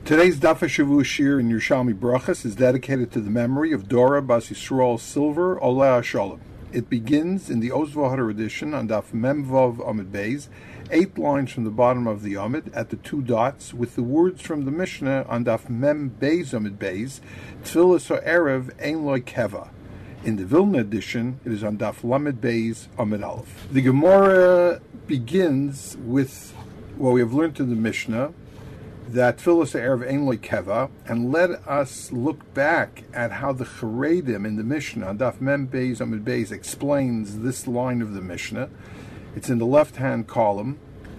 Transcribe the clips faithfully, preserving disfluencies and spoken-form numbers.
Today's Daf HaShavua Shir in Yerushalmi Brachas is dedicated to the memory of Dora Bas Yisrael Silver Oleh Shalom. It begins in the Ozvahar edition on Daf Memvav Amid Beis, eight lines from the bottom of the Amid at the two dots, with the words from the Mishnah on Daf Mem Beis Amid Beis, Tfilas HaErev Ein Loi Keva. In the Vilna edition, it is on Daf Lamed Beis Amid Aleph. The Gemara begins with what we have learned in the Mishnah, that Tfilas HaErev Ein Loi Keva, and let us look back at how the Charedim in the Mishnah, Daf Mem Beis Amid Beis, explains this line of the Mishnah. It's in the left-hand column,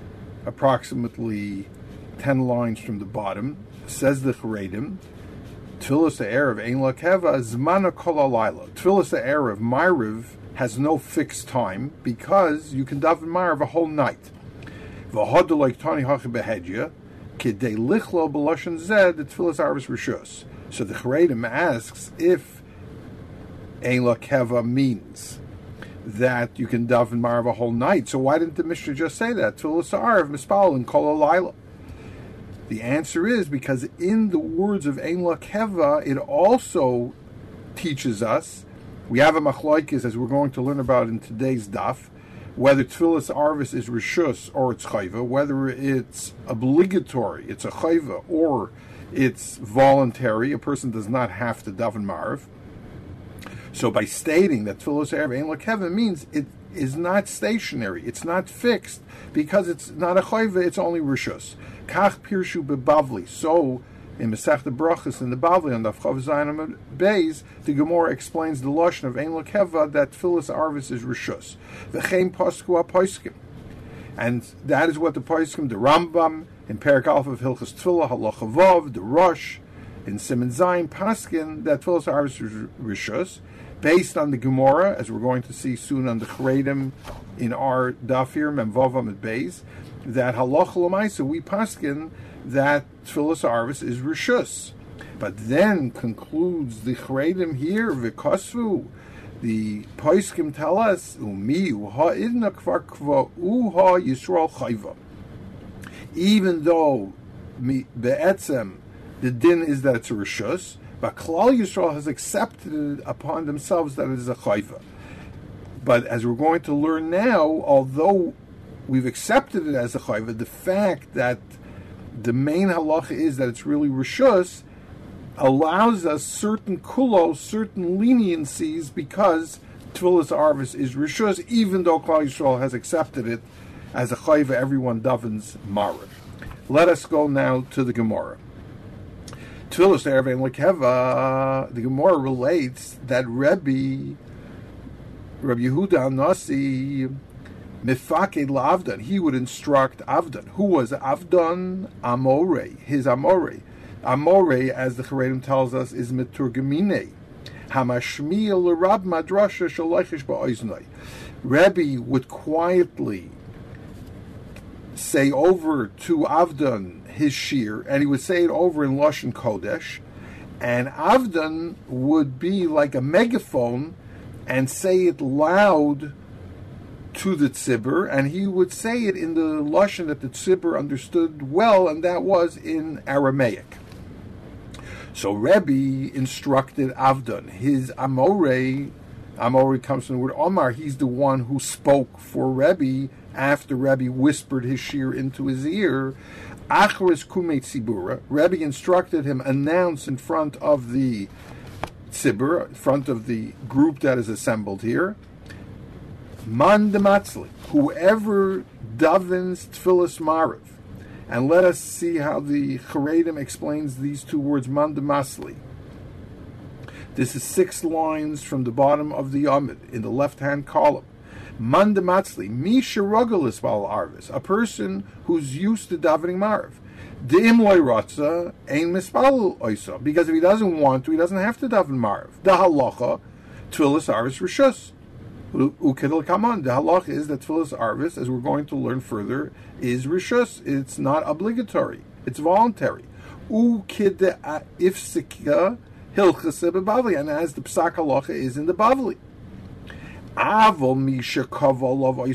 approximately ten lines from the bottom. Says the Charedim, Tfilas HaErev Ein Loi Keva Zmana Kol HaLayla. Tfilas HaErev, Ma'ariv, has no fixed time, because you can daven Ma'ariv a whole night. V'hodu like Tani Hachi Behedya, Kidei lichlo b'lashon zed, the tfilas arvis rishus. So the Charedim asks if Ein Loi Keva means that you can daven Ma'ariv a whole night. So why didn't the Mishnah just say that? Tfilas arv mispal and kol halayla. The answer is because in the words of Ein Loi Keva, it also teaches us. We have a machlokes, as we're going to learn about in today's daf, whether Tfilas Arvis is Rishus or it's Chayva, whether it's obligatory, it's a Chayva, or it's voluntary, a person does not have to daven Ma'ariv. So by stating that Tfilas HaErev Ein Loi Keva means it is not stationary, it's not fixed, because it's not a Chayva, it's only Rishus. Kach Pirshu Bebavli. So in Masechta Brachas in the Bavli on the Chav Zayin Beis, the Gemara explains the lashon of Ein Loi Keva that Tfilas Arvis is Rishus. V'chein Pasku HaPoskim, and that is what the Poskim, the Rambam in Perek Aleph of Hilchos Tfilah Halacha Vav, the Rosh in Siman Zayin Paskin that Tfilas Arvis is Rishus, based on the Gemara, as we're going to see soon on the Charedim in our Daf here Memvav Amid Beis, that Halacha L'maisa we Paskin that Tfilas Arvis is Rishus. But then concludes the Charedim here, V'kosvu, the Poskim tell us, Umi uha idna kvar kva uha Yisrael chayva. Even though be'etzem the din is that it's a Rishus, but Klal Yisrael has accepted it upon themselves that it is a chayva. But as we're going to learn now, although we've accepted it as a chayva, the fact that the main halacha is that it's really Rishus allows us certain kulos, certain leniencies, because Tfilas Arvis is Rishus, even though Klal Yisrael has accepted it as a chayva, everyone davens Ma'ariv. Let us go now to the Gemara. Tfilas HaErev Ein Loi Keva, the Gemara relates that Rebbe, Rabbi Yehuda Nasi, Mifaked L'Avdan, he would instruct Avdan. Who was Avdan? Amorei, his Amorei. Amorei, as the Charedim tells us, is Meturgamine. Hamashmiel L'Rab Madrasha Shalochish Ba'oznai. Rebbe would quietly say over to Avdan his shir, and he would say it over in Lashon Kodesh, and Avdan would be like a megaphone and say it loud to the tzibur, and he would say it in the lashon that the tzibur understood well, and that was in Aramaic. So Rebbe instructed Avdan, his Amorei. Amorei comes from the word Omar. He's the one who spoke for Rebbe after Rebbe whispered his shir into his ear. Achris Kumei Tzibura. Rebbe instructed him, announce in front of the tzibur, in front of the group that is assembled here, Man dematzli, whoever davens Tfilas Ma'ariv. And let us see how the Charedim explains these two words, Man dematzli. This is six lines from the bottom of the Amid, in the left-hand column. Man dematzli, mi sherogalis bal arvis, a person who's used to davening Ma'ariv. De'im loy ratza, ein mispal oisa, because if he doesn't want to, he doesn't have to daven Ma'ariv. Da halacha, Tfilas Arvis Rishus. Ukidel Kaman. The halach is that Tfilas Arvis, as we're going to learn further, is Rishus. It's not obligatory. It's voluntary. Ukide ifsika hilchase bebavli, and as the psak halacha is in the Bavli.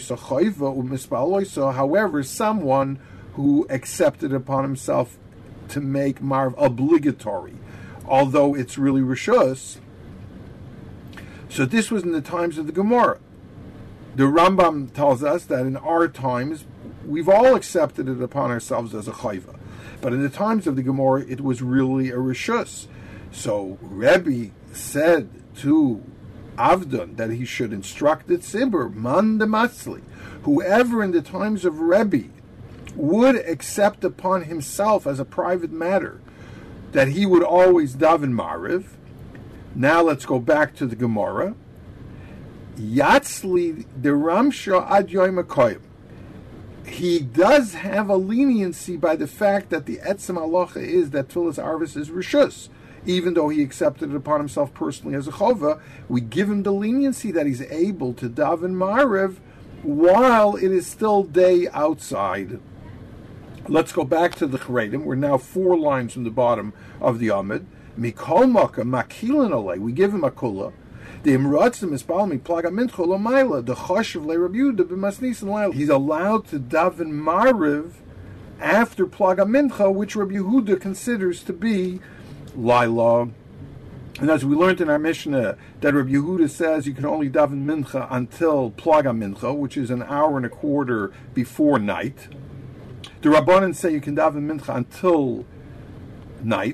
However, someone who accepted upon himself to make Marv obligatory, although it's really Rishus. So this was in the times of the Gemara. The Rambam tells us that in our times, we've all accepted it upon ourselves as a chayva. But in the times of the Gemara, it was really a Rishus. So Rebbe said to Avdon that he should instruct the Tzibur, man de matzli, whoever in the times of Rebbe would accept upon himself as a private matter that he would always daven Mariv. Now let's go back to the Gemara. Yatzli the Ramsha ad Yom HaKoyim. He does have a leniency by the fact that the Etzem Halacha is that Tfilas Arvis is Rishus. Even though he accepted it upon himself personally as a chova, we give him the leniency that he's able to daven Mariv while it is still day outside. Let's go back to the Charedim. We're now four lines from the bottom of the Amid. Mikol Maka Makilin Alei. We give him a kula. The Imratzim is Balmi Plaga Mincha Lomaila. The Choshev Le Rabbi Yehuda b'Masnis and Laila. He's allowed to daven Mariv after Plaga Mincha, which Rabbi Yehuda considers to be Laila. And as we learned in our Mishnah, that Rabbi Yehuda says you can only daven Mincha until Plaga Mincha, which is an hour and a quarter before night. The Rabbanan say you can daven Mincha until night.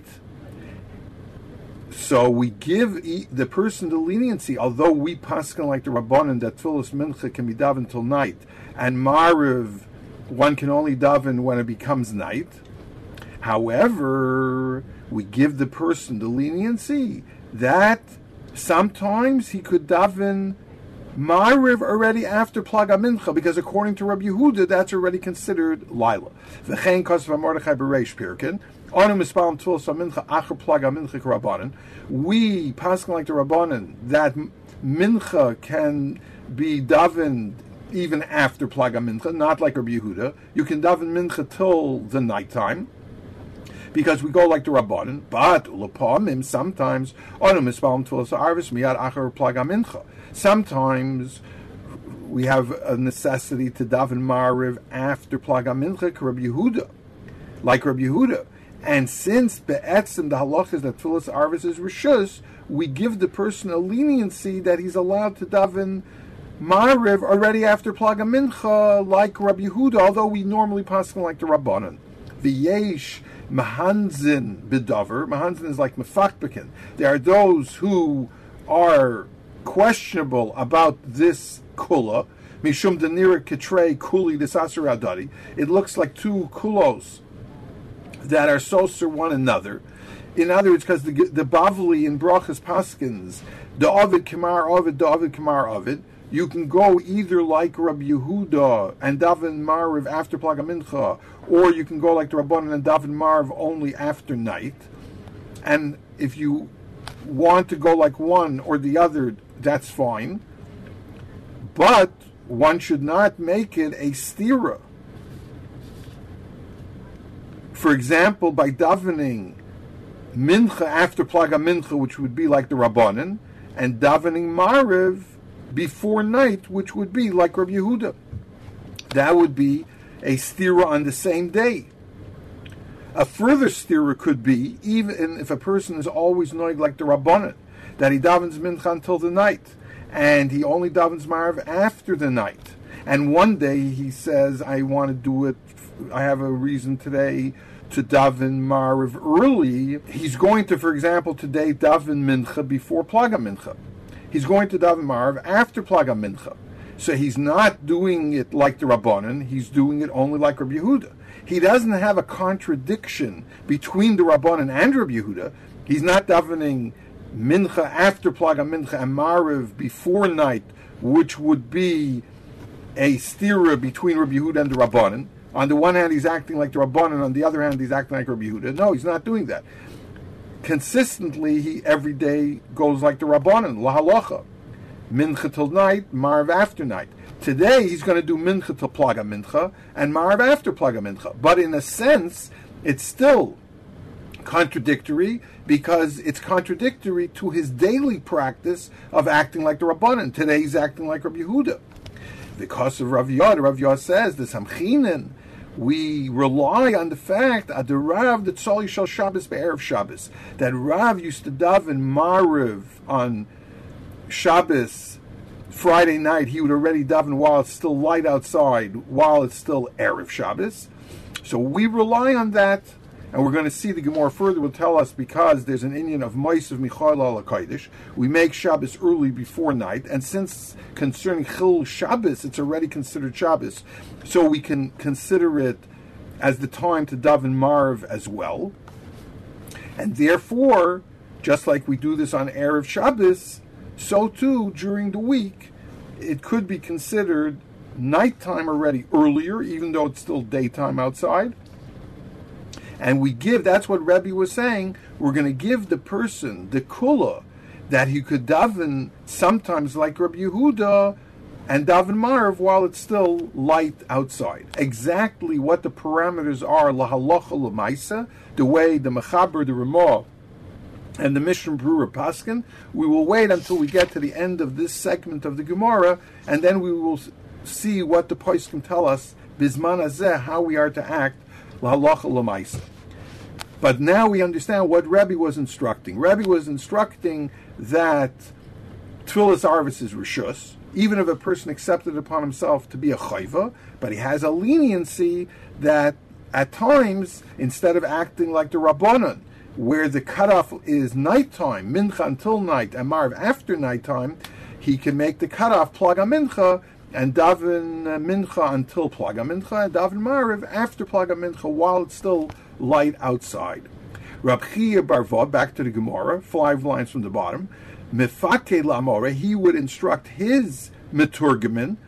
So we give the person the leniency, although we paskin like the Rabbanan that Tfilas Mincha can be daven till night, and Mariv one can only daven when it becomes night. However, we give the person the leniency that sometimes he could daven Mariv already after Plaga Mincha, because according to Rabbi Yehuda, that's already considered Laila. V'chein Kosev Mordechai Bereish Pirkin. Anu Mispalim Tfilas Mincha Acher Plaga Mincha Rabbanan. We paskin like the Rabbanan that Mincha can be davened even after Plaga Mincha, not like Rabbi Yehuda. You can daven Mincha till the nighttime, because we go like the Rabbanan. But Ulapamim sometimes Anu Mispalim Tfilas Arvis Miyad Acher Plaga Mincha. Sometimes we have a necessity to daven Mariv after Plaga Mincha, Rabbi Yehuda, like Rabbi Yehuda. And since be'etzim the halach is that Tfilas Arvis is Rishus, we give the person a leniency that he's allowed to daven Mariv already after Plaga Mincha, like Rabbi Yehuda, although we normally pass like the Rabbanan. V'yesh Mahanzin B'davar. Mahanzin is like Mefakbekin. There are those who are questionable about this kula. Mishum denira kitrei kuli disasur adadi. It looks like two kulos that are soser one another. In other words, because the, the Bavli in Brachas Paskins, the Ovid Kamar Ovid, the Ovid Kamar Ovid, you can go either like Rabbi Yehuda and daven Mariv after Plaga Mincha, or you can go like the Rabbanan and daven Mariv only after night. And if you want to go like one or the other, that's fine. But one should not make it a stira. For example, by davening Mincha after Plaga Mincha, which would be like the Rabbanan, and davening Mariv before night, which would be like Rabbi Yehuda. That would be a stira on the same day. A further stira could be, even if a person is always noig like the Rabbanan, that he davens Mincha until the night, and he only davens Mariv after the night. And one day he says, I want to do it, I have a reason today to daven Mariv early. He's going to, for example, today daven Mincha before Plaga Mincha. He's going to daven Mariv after Plaga Mincha. So he's not doing it like the Rabbanan, he's doing it only like Rabbi Yehuda. He doesn't have a contradiction between the Rabbanan and Rabbi Yehuda. He's not davening Mincha after Plaga Mincha and Mariv before night, which would be a stira between Rabbi Yehuda and the Rabbanan. On the one hand, he's acting like the Rabbanan, on the other hand, he's acting like Rabbi Yehuda. No, he's not doing that. Consistently, he every day goes like the Rabbanan, la halacha. Mincha till night, Mariv after night. Today, he's going to do Mincha till Plaga Mincha, and Mariv after Plaga Mincha. But in a sense, it's still contradictory, because it's contradictory to his daily practice of acting like the Rabbanan. Today, he's acting like Rabbi Yehuda. Because of Rav Yod, Rav Yod says, the Samchinen, we rely on the fact that the Rav that Tzali Shal Shabbos be'erev Shabbos, that Rav used to daven Mariv on Shabbos Friday night. He would already daven while it's still light outside, while it's still erev Shabbos. So we rely on that, and we're going to see the Gemara further will tell us, because there's an inyan of Mois of Michael al Kodesh. We make Shabbos early before night, and since concerning Chil Shabbos, it's already considered Shabbos, so we can consider it as the time to daven Marv as well. And therefore, just like we do this on erev Shabbos, so too during the week, it could be considered nighttime already earlier, even though it's still daytime outside. And we give, that's what Rebbe was saying, we're going to give the person the kula that he could daven sometimes like Rabbi Yehuda and daven Marv while it's still light outside. Exactly what the parameters are, lahalacha l'maisa, the way the Mechaber, the Ramah, and the Mishnah Berurah Paskin, we will wait until we get to the end of this segment of the Gemara, and then we will see what the Poskim tell us, Bizman Hazeh, how we are to act, L'halacha L'maisa. But now we understand what Rebbe was instructing. Rebbe was instructing that Tfilas Arvis is Rishus, even if a person accepted upon himself to be a chayva, but he has a leniency that at times, instead of acting like the Rabbanan, where the cutoff is nighttime, mincha until night, and marv after nighttime, he can make the cutoff plaga mincha and daven mincha until plaga mincha, and daven marv after plaga mincha while it's still light outside. Rab Chia Barva, back to the Gemara, five lines from the bottom, mifake lamora, he would instruct his meturgamin,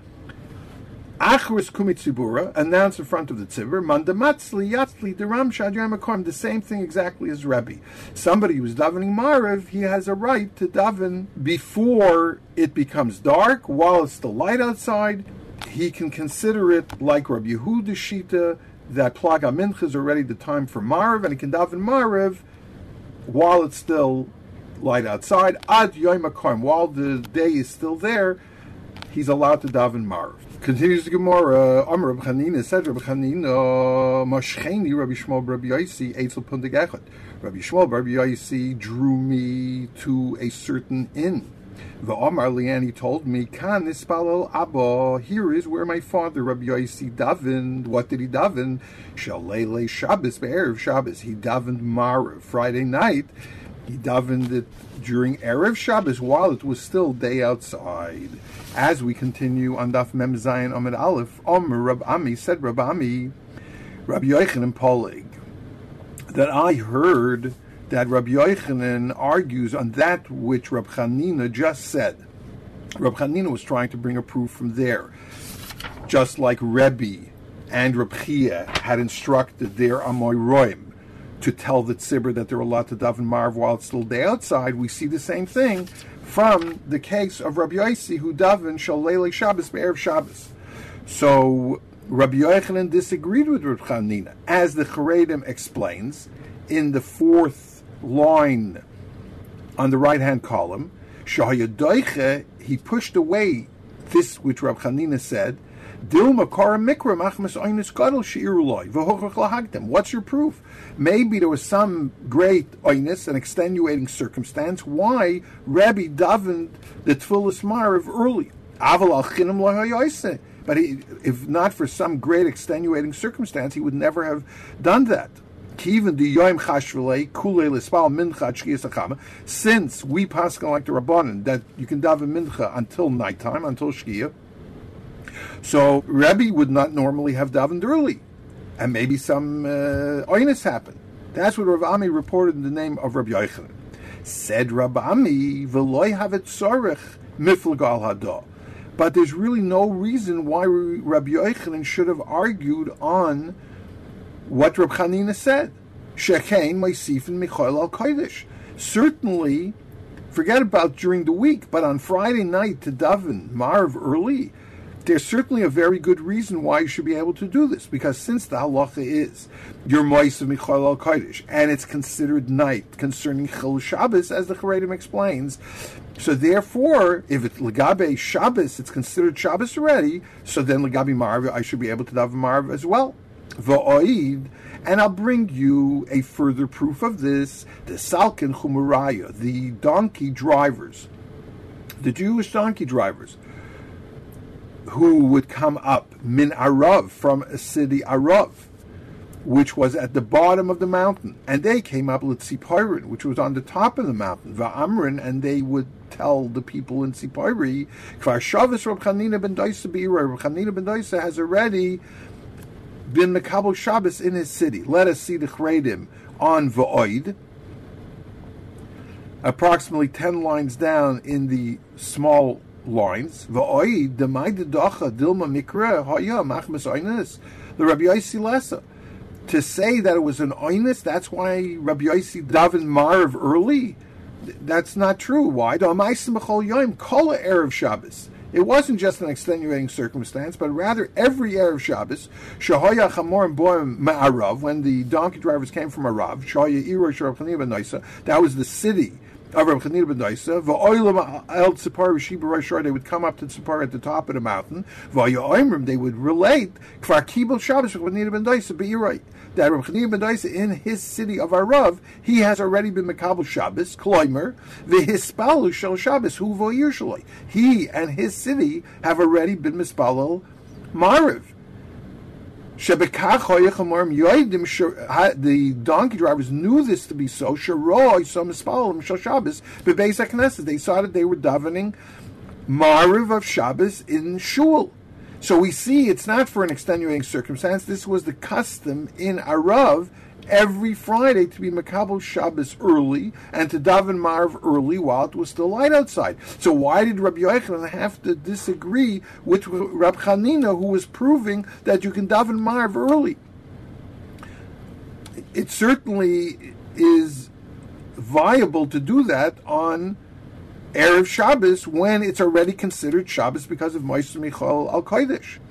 Achris Kumitzibura, announce in front of the tzibur, Mandamatzli Yatzli Deram Shadram, the same thing exactly as Rebbe. Somebody who's davening Mariv, he has a right to daven before it becomes dark, while it's still light outside. He can consider it like Rabbi Yehuda Shita, that Plaga Mincha is already the time for Mariv, and he can daven Mariv while it's still light outside. Ad Yom HaKarm, while the day is still there, he's allowed to daven Mariv. Continues the Gemara. Amar Rabbi Chanina said, Rabbi Chanina, Mashcheni Rabbi Shmuel Rabbi Yosi Eitzel Pundig Echad. Rabbi Shmuel Rabbi Yosi drew me to a certain inn. The Amar Liani told me, Kan Nispalel Abba. Here is where my father Rabbi Yosi davened. What did he daven? Shalele Shabbos be'erev Shabbos. He davened Marav Friday night. He davened it during Erev Shabbos while it was still day outside. As we continue on Daf Mem Zayin Amid Aleph, Omer Rab Ami said Rab Ami, Rabbi Yochanan Polig, that I heard that Rabbi Yochanan argues on that which Rab Chanina just said. Rab Chanina was trying to bring a proof from there, just like Rebbe and Rab Chia had instructed their Amoyroim to tell the tzibur that they're allowed to daven marv while it's still day outside. We see the same thing from the case of Rabbi Yosi, who daven shalele Shabbos be'erev Shabbos. So Rabbi Yochanan disagreed with Rabbi Chanina, as the Charedim explains in the fourth line on the right-hand column. Shahayadoiche, he pushed away this which Rabbi Chanina said. What's your proof? Maybe there was some great oinus, an extenuating circumstance, why Rabbi davened the Tfilas Mariv early. But he, if not for some great extenuating circumstance, he would never have done that. Since we paskin like the Rabbanan, that you can daven mincha until nighttime, until Shkia, so Rebbe would not normally have davened early, and maybe some uh, oinus happened. That's what Rav Ami reported in the name of Rabbi Yochanan. Said Rav Ami, "V'loy havet tzorech miflag al hadah." But there's really no reason why Rabbi Yochanan should have argued on what Rabbi Chanina said. Shekein ma'isifin Michael al Kodesh. Certainly, forget about during the week, but on Friday night to daven Marv early, there's certainly a very good reason why you should be able to do this, because since the halacha is your mois of Michael al Kodesh, and it's considered night concerning Chil Shabbos, as the Charedim explains, so therefore, if it's legabe Shabbos, it's considered Shabbos already, so then legabe Marv, I should be able to daven Marv as well. Va'oid, and I'll bring you a further proof of this, the Salkin Chumuraya, the donkey drivers, the Jewish donkey drivers, who would come up, min Arav, from a city Arav, which was at the bottom of the mountain, and they came up L'Tzipoirin, which was on the top of the mountain, Va'amrin, and they would tell the people in Tzipori, Kvar Shavis Reb Chanina ben Doisa Be'ira, Reb Chanina ben Doisa has already been Mekabel Shabbos in his city. Let us see the Chredim on Va'oid, approximately ten lines down in the small lines. Va'oid, Demai Dedacha, Dilma Mikra, Haya, Machmas Oinis, the Rabbi Yossi Lessa. To say that it was an Oinis, that's why Rabbi Yossi davened Marv early? That's not true. Why? Da'amaisim b'chol yom, kol erev Shabbos. It wasn't just an extenuating circumstance, but rather every Erev Shabbos, Shahaya Chamorim Boim Ma'arav, when the donkey drivers came from Arav, Shahaya Irosh Reb Chanina ben Doisa, that was the city of Reb Chanina ben Doisa, Va'oilam El Tzipar V'Shiba Roshar, they would come up to Tzipar at the top of the mountain, Va'ya Oimrim, they would relate, Kvar Kibel Shabbos Reb Chanina ben Doisa, Be'iroi, that Reb Chanina ben Doisa, in his city of Arav, he has already been Mekabel Shabbos, Kloimer, V'Hispalu Shel Shabbos, Hu V'Yir Shaloi. He and his city have already been Mispalel Mariv. The donkey drivers knew this to be so. They saw that they were davening Mariv of Shabbos in Shul. So we see it's not for an extenuating circumstance. This was the custom in Arav every Friday to be Mekabel Shabbos early and to daven Marv early while it was still light outside. So why did Rabbi Yochanan have to disagree with Rabbi Chanina, who was proving that you can daven Marv early? It certainly is viable to do that on Erev Shabbos when it's already considered Shabbos because of Moshe Michal Al Kodesh.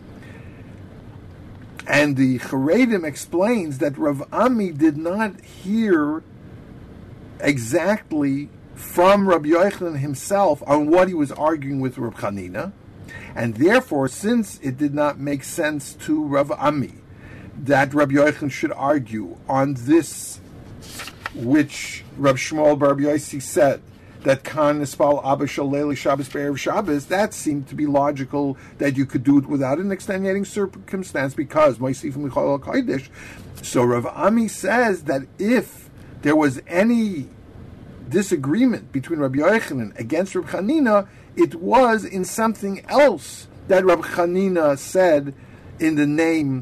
And the Charedim explains that Rav Ami did not hear exactly from Rabbi Yochanan himself on what he was arguing with Rav Chanina, and therefore, since it did not make sense to Rav Ami that Rabbi Yochanan should argue on this, which Rav Shmuel bar Rabbi Yossi said, that Khan Nispal Abba Shaleli Shabbos Be'erev Shabbos, that seemed to be logical that you could do it without an extenuating circumstance because Moisif Michal Al Kodesh. So Rav Ami says that if there was any disagreement between Rabbi Yochanan against Rabbi Chanina, it was in something else that Rabbi Chanina said in the name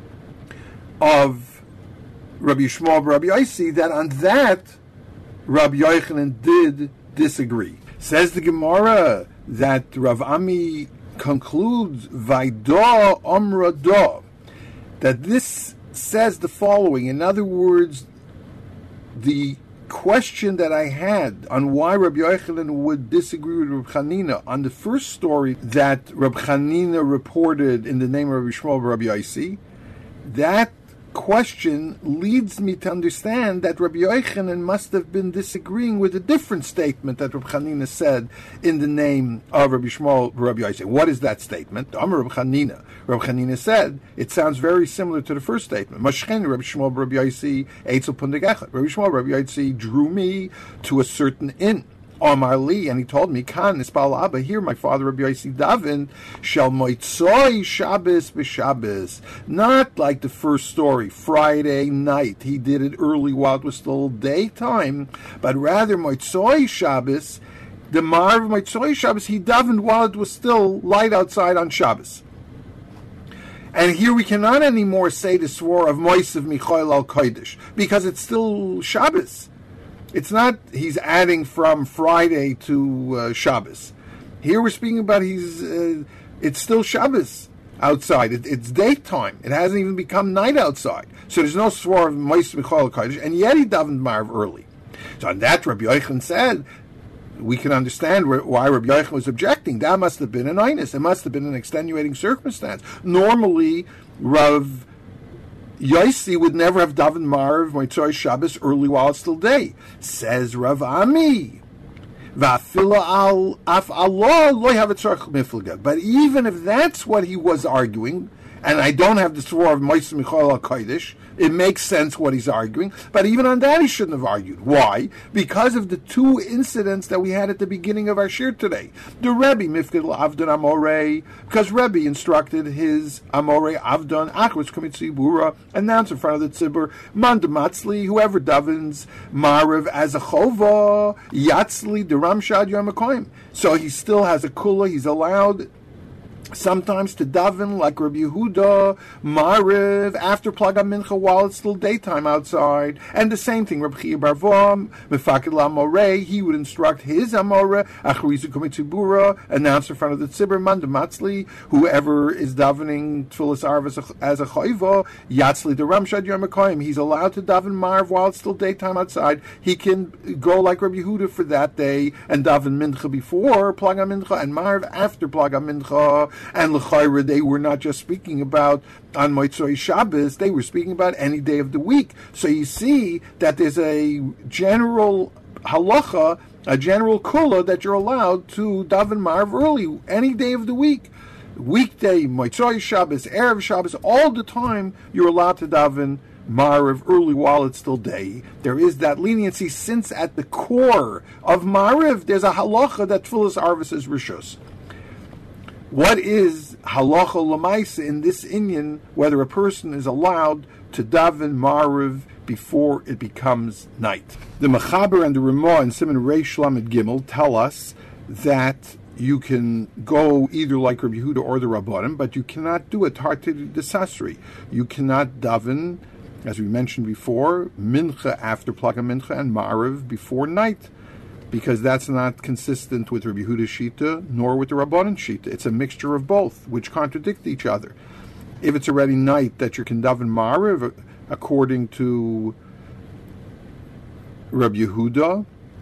of Rabbi Shmuel Rabbi Yossi, that on that Rabbi Yochanan did disagree. Says the Gemara that Rav Ami concludes Vaida Amra Da, that this says the following. In other words, the question that I had on why Rabbi Yochanan would disagree with Rabbi Chanina on the first story that Rabbi Chanina reported in the name of Rabbi Shmuel Rabbi Yossi, that question leads me to understand that Rabbi Yochanan must have been disagreeing with a different statement that Rabbi Chanina said in the name of Rabbi Shmuel Rabbi Yossi. What is that statement? Amar Rabbi Chanina. Rabbi Chanina said, it sounds very similar to the first statement. Mashchen Rabbi Shmuel Rabbi Yossi Eitzel Pundegechet. Rabbi Shmuel Rabbi Yossi drew me to a certain inn. Amar Li, and he told me, Kan Nispal Abba, here my father Rabbi Yossi davened Shal Moitzoi Shabbos b'Shabbos. Not like the first story, Friday night. He did it early while it was still daytime, but rather Moitzoi Shabbos, the Marv Moitzoi Shabbos, he davened while it was still light outside on Shabbos. And here we cannot anymore say the swore of Moisav Michael Al Kodesh, because it's still Shabbos. It's not, he's adding from Friday to uh, Shabbos. Here we're speaking about he's, uh, it's still Shabbos outside. It, it's daytime. It hasn't even become night outside. So there's no swore of Moishe Michal Kodesh, and yet he davened Marv early. So on that, Rabbi Yochanan said, we can understand why Rabbi Yochanan was objecting. That must have been an inus. It must have been an extenuating circumstance. Normally, Rav Yossi would never have davened Marv Moitzoi Shabbos early while it's still day. Says Rav Ami. But even if that's what he was arguing, and I don't have the Svar of Moshe Michael HaKodesh, it makes sense what he's arguing, but even on that he shouldn't have argued. Why? Because of the two incidents that we had at the beginning of our shir today. The Rebbe, Mifkid Avdon Amorei, because Rebbe instructed his Amorei Avdon, Achros Komitzi Bura, announce in front of the Tzibur, Mandamatzli, whoever davens Mariv as a Chova, Yatzli, Duram Shad Yom HaKoyim. So he still has a kula, he's allowed sometimes to daven like Rabbi Yehuda, Mariv, after Plaga Mincha while it's still daytime outside. And the same thing, Rabbi Chia Bar Vom, Mefakid L'Amorei, he would instruct his Amoreh, Acharizu Komitzibura, announce in front of the Tzibur, Mandamatzli, whoever is davening Tfilas Arv as a Chayva, Yatzli the Ramshad Yom HaKoyim, he's allowed to daven Mariv while it's still daytime outside. He can go like Rabbi Yehuda for that day and daven Mincha before Plaga Mincha and Mariv after Plaga Mincha. And l'chayra, they were not just speaking about on Motzei Shabbos, they were speaking about any day of the week. So you see that there's a general halacha, a general kula that you're allowed to daven Mariv early, any day of the week. Weekday, Motzei Shabbos, Erev Shabbos, all the time you're allowed to daven Mariv early while it's still day. There is that leniency, since at the core of Mariv, there's a halacha that Tfilas Arvis is Rishus. What is halacha l'maisa in this inyan, whether a person is allowed to daven Mariv before it becomes night? The Mechaber and the Ramah in Siman Reish Lamed Gimel tell us that you can go either like Rabbi Yehuda or the Rabbanim, but you cannot do it tartid desasri. You cannot daven, as we mentioned before, mincha after Plaga Mincha and Mariv before night, because that's not consistent with Rabbi Yehuda's Shita, nor with the Rabbanan Shita. It's a mixture of both, which contradict each other. If it's already night that you can daven Mariv, according to Rabbi Yehuda,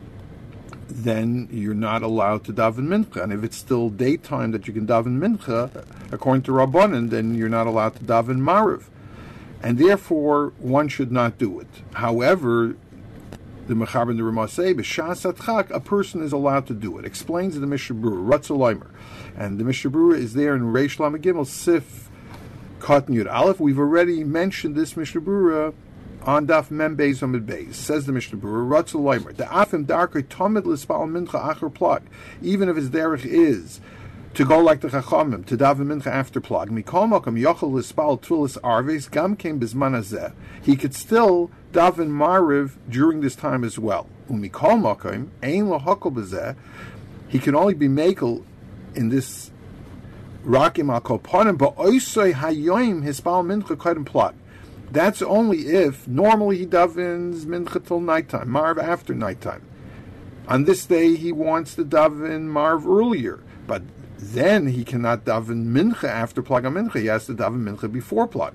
then you're not allowed to daven Mincha. And if it's still daytime that you can daven Mincha, according to Rabbanan, then you're not allowed to daven Mariv. And therefore, one should not do it. However, the Mechaber and the Ramah say, b'shas atchak, a person is allowed to do it. Explains the Mishnah Berurah, Ratzalaymer. And the Mishnah Berurah is there in Reish Lamed Gimel, Sif, Katan Yud Aleph. We've already mentioned this Mishnah Berurah on Daf Mem Beis Amud Beis. Says the Mishnah Berurah, Ratzalaymer, the Afim Darkei Tomid L'Spal Mincha Acher Plag, even if his derech is to go like the Chachamim, to daven Mincha after Plag, Mikol Makom Yochel L'Spal Tfilas Arves, Gam Kein B'Zman Hazeh, he could still daven Mariv during this time as well. Umikol Makom Ein Lo Hakol B'Zeh, he can only be makel in this Rakim Al Kopanim, but Oisoi Hayoim Hispal Mincha Kodem Plag. That's only if normally he davens Mincha till nighttime, Mariv after nighttime. On this day he wants to daven Mariv earlier, but then he cannot daven Mincha after Plag Mincha. He has to daven Mincha before Plag.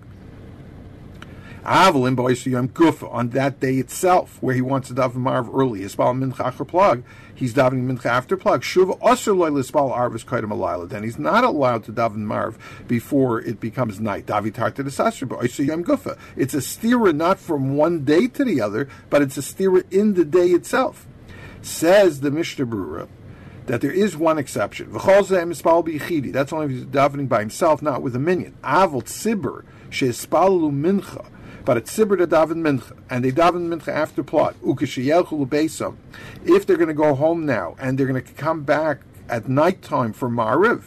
Aval in B'Oisei Gufa, on that day itself, where he wants to daven Mariv early, Yispal Mincha after Plag, he's davening Mincha after Plag. Shuv Osir Lo Yispal Arvis Kodem Alayla. Then he's not allowed to daven Mariv before it becomes night. Davitar to the Sasra B'Oisei Gufa. It's a stira not from one day to the other, but it's a stira in the day itself. Says the Mishnah Berurah that there is one exception. That's only if he's davening by himself, not with a minion. Avol Tzibur she'espalu mincha, but it's Tzibur to daven mincha, and they daven mincha after plot. Ukeshiyelchu l'beisam. If they're going to go home now and they're going to come back at nighttime for Mariv,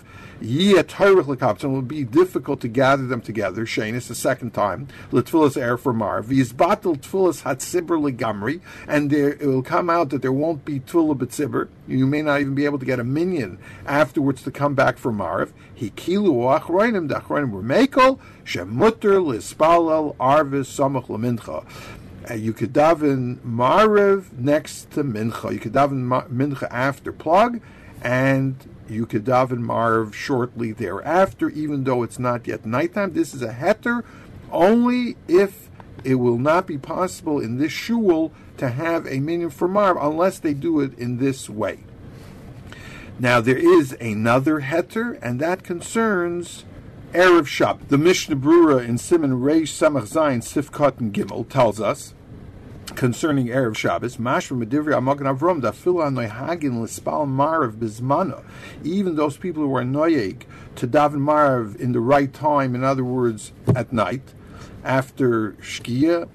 it will be difficult to gather them together. Shainis the second time, l'tfilas er for Mariv. Yizbatel tfilas hatzibur legamri, and there, it will come out that there won't be tfilah b'tzibur. You may not even be able to get a minyan afterwards to come back for Mariv. Hikilu achroinim dachroinim were mekel shemutter lispalel arvis samach lemincha. Uh, you could daven Mariv next to Mincha. You could daven Mincha after Plag, and you could daven Mariv shortly thereafter, even though it's not yet nighttime. This is a heter only if it will not be possible in this shul to have a minyan for Mariv unless they do it in this way. Now there is another heter, and that concerns Erev Shabbat. The Mishnah Berurah in Siman Reish Samach Zayin Sif Katan Gimel tells us concerning Erev Shabbos, Mashma Medivri Amagan Avram, Dafila Noihagin Lispal Marav Bizmana, even those people who are noyeg to daven Marav in the right time, in other words, at night, after Shkia,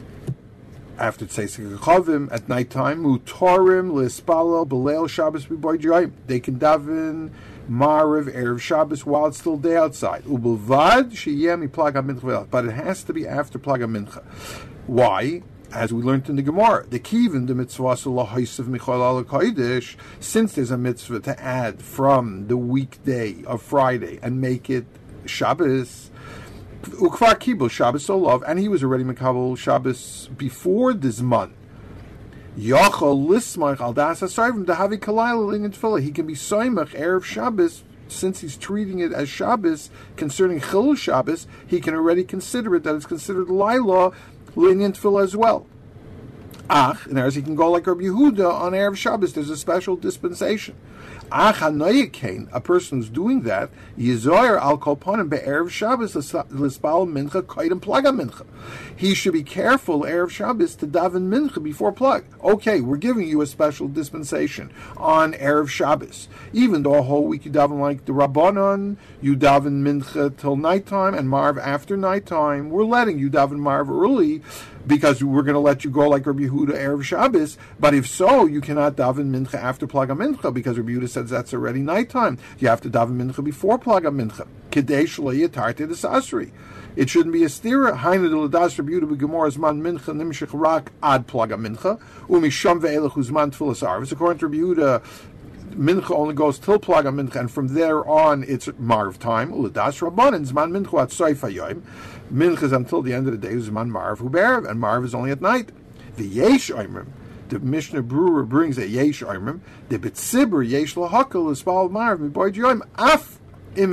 after Tzeisik Chavim, at night time, Mutarim Lispalel Beleil Shabbos B'Boy Joyim, they can daven Marav Erev Shabbos while it's still day outside. Ubelvad Sheyem Plaga Mincha, but it has to be after Plaga Mincha. Why? As we learned in the Gemara, the kivin the mitzvah of Michal al Kodesh, since there's a mitzvah to add from the weekday of Friday and make it Shabbos, ukvar kibul Shabbos olav, and he was already Mikabel Shabbos before this month. Yachal lismach al das asayvim dahavi kalayla in tefillah. He can be soymach erev Shabbos. Since he's treating it as Shabbos, concerning Chilul Shabbos, he can already consider it that it's considered Laila, lenient tefillah as well. Ach, and as he can go like Rabbi Yehuda on Erev Shabbos, there's a special dispensation. Ach hanoyikain, a person who's doing that, yizoyer al kolponim be'erev Shabbos l'spal mincha kaidem plaga mincha. He should be careful Erev Shabbos to daven mincha before plug. Okay, we're giving you a special dispensation on Erev Shabbos. Even though a whole week you daven like the Rabbanon, you daven mincha till nighttime and marv after nighttime. We're letting you daven marv early because we're going to let you go like Rabbi Yehuda Erev Shabbos. But if so, you cannot daven mincha after plaga mincha because Rabbi Yehuda says that's already nighttime. You have to daven mincha before plaga mincha. Kedei shelo yitarte desasri. It shouldn't be a stira. Hainu de ladas Rabbi Yehuda b'gemorah zman mincha nimshich rak ad plaga mincha umisham ve'elech uzman tfilas arvis. According to Rabbi Yehuda, mincha only goes till plaga mincha, and from there on it's marv time. Ladas rabbanan zman mincha at soif hayoim. Mincha is until the end of the day. Zman marv hu be'erev, and marv is only at night. The yesh oimrim. The Mishnah Brewer brings a yesh oimrim. The betzibur yesh lahakal ispal marv miboy joim af. Some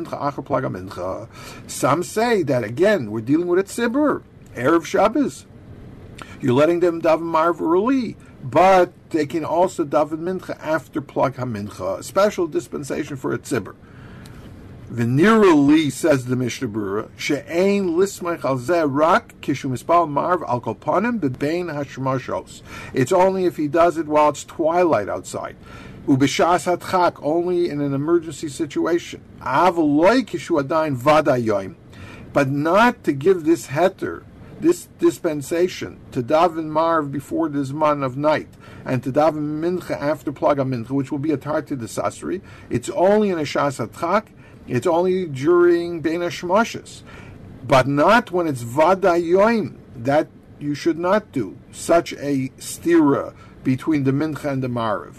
say that again we're dealing with a tzibur, Erev Shabbos. You're letting them daven marv early, but they can also daven mincha after plag hamincha. A special dispensation for a tzibur. Venerally, says the Mishnah Berurah, she'ein lismach al zeh rak kishu mispal marv al kolpanim bebein hashmashos. It's only if he does it while it's twilight outside. Ubishas hatchak, only in an emergency situation. Avaloi kishu adain vadayoim, but not to give this heter, this dispensation, to daven marv before the zman of night, and to daven mincha after plaga mincha, which will be a tar to the sasri. It's only in a shas hatchak. It's only during bein hashmashos, but not when it's vadayoim. That you should not do such a stira between the mincha and the marv.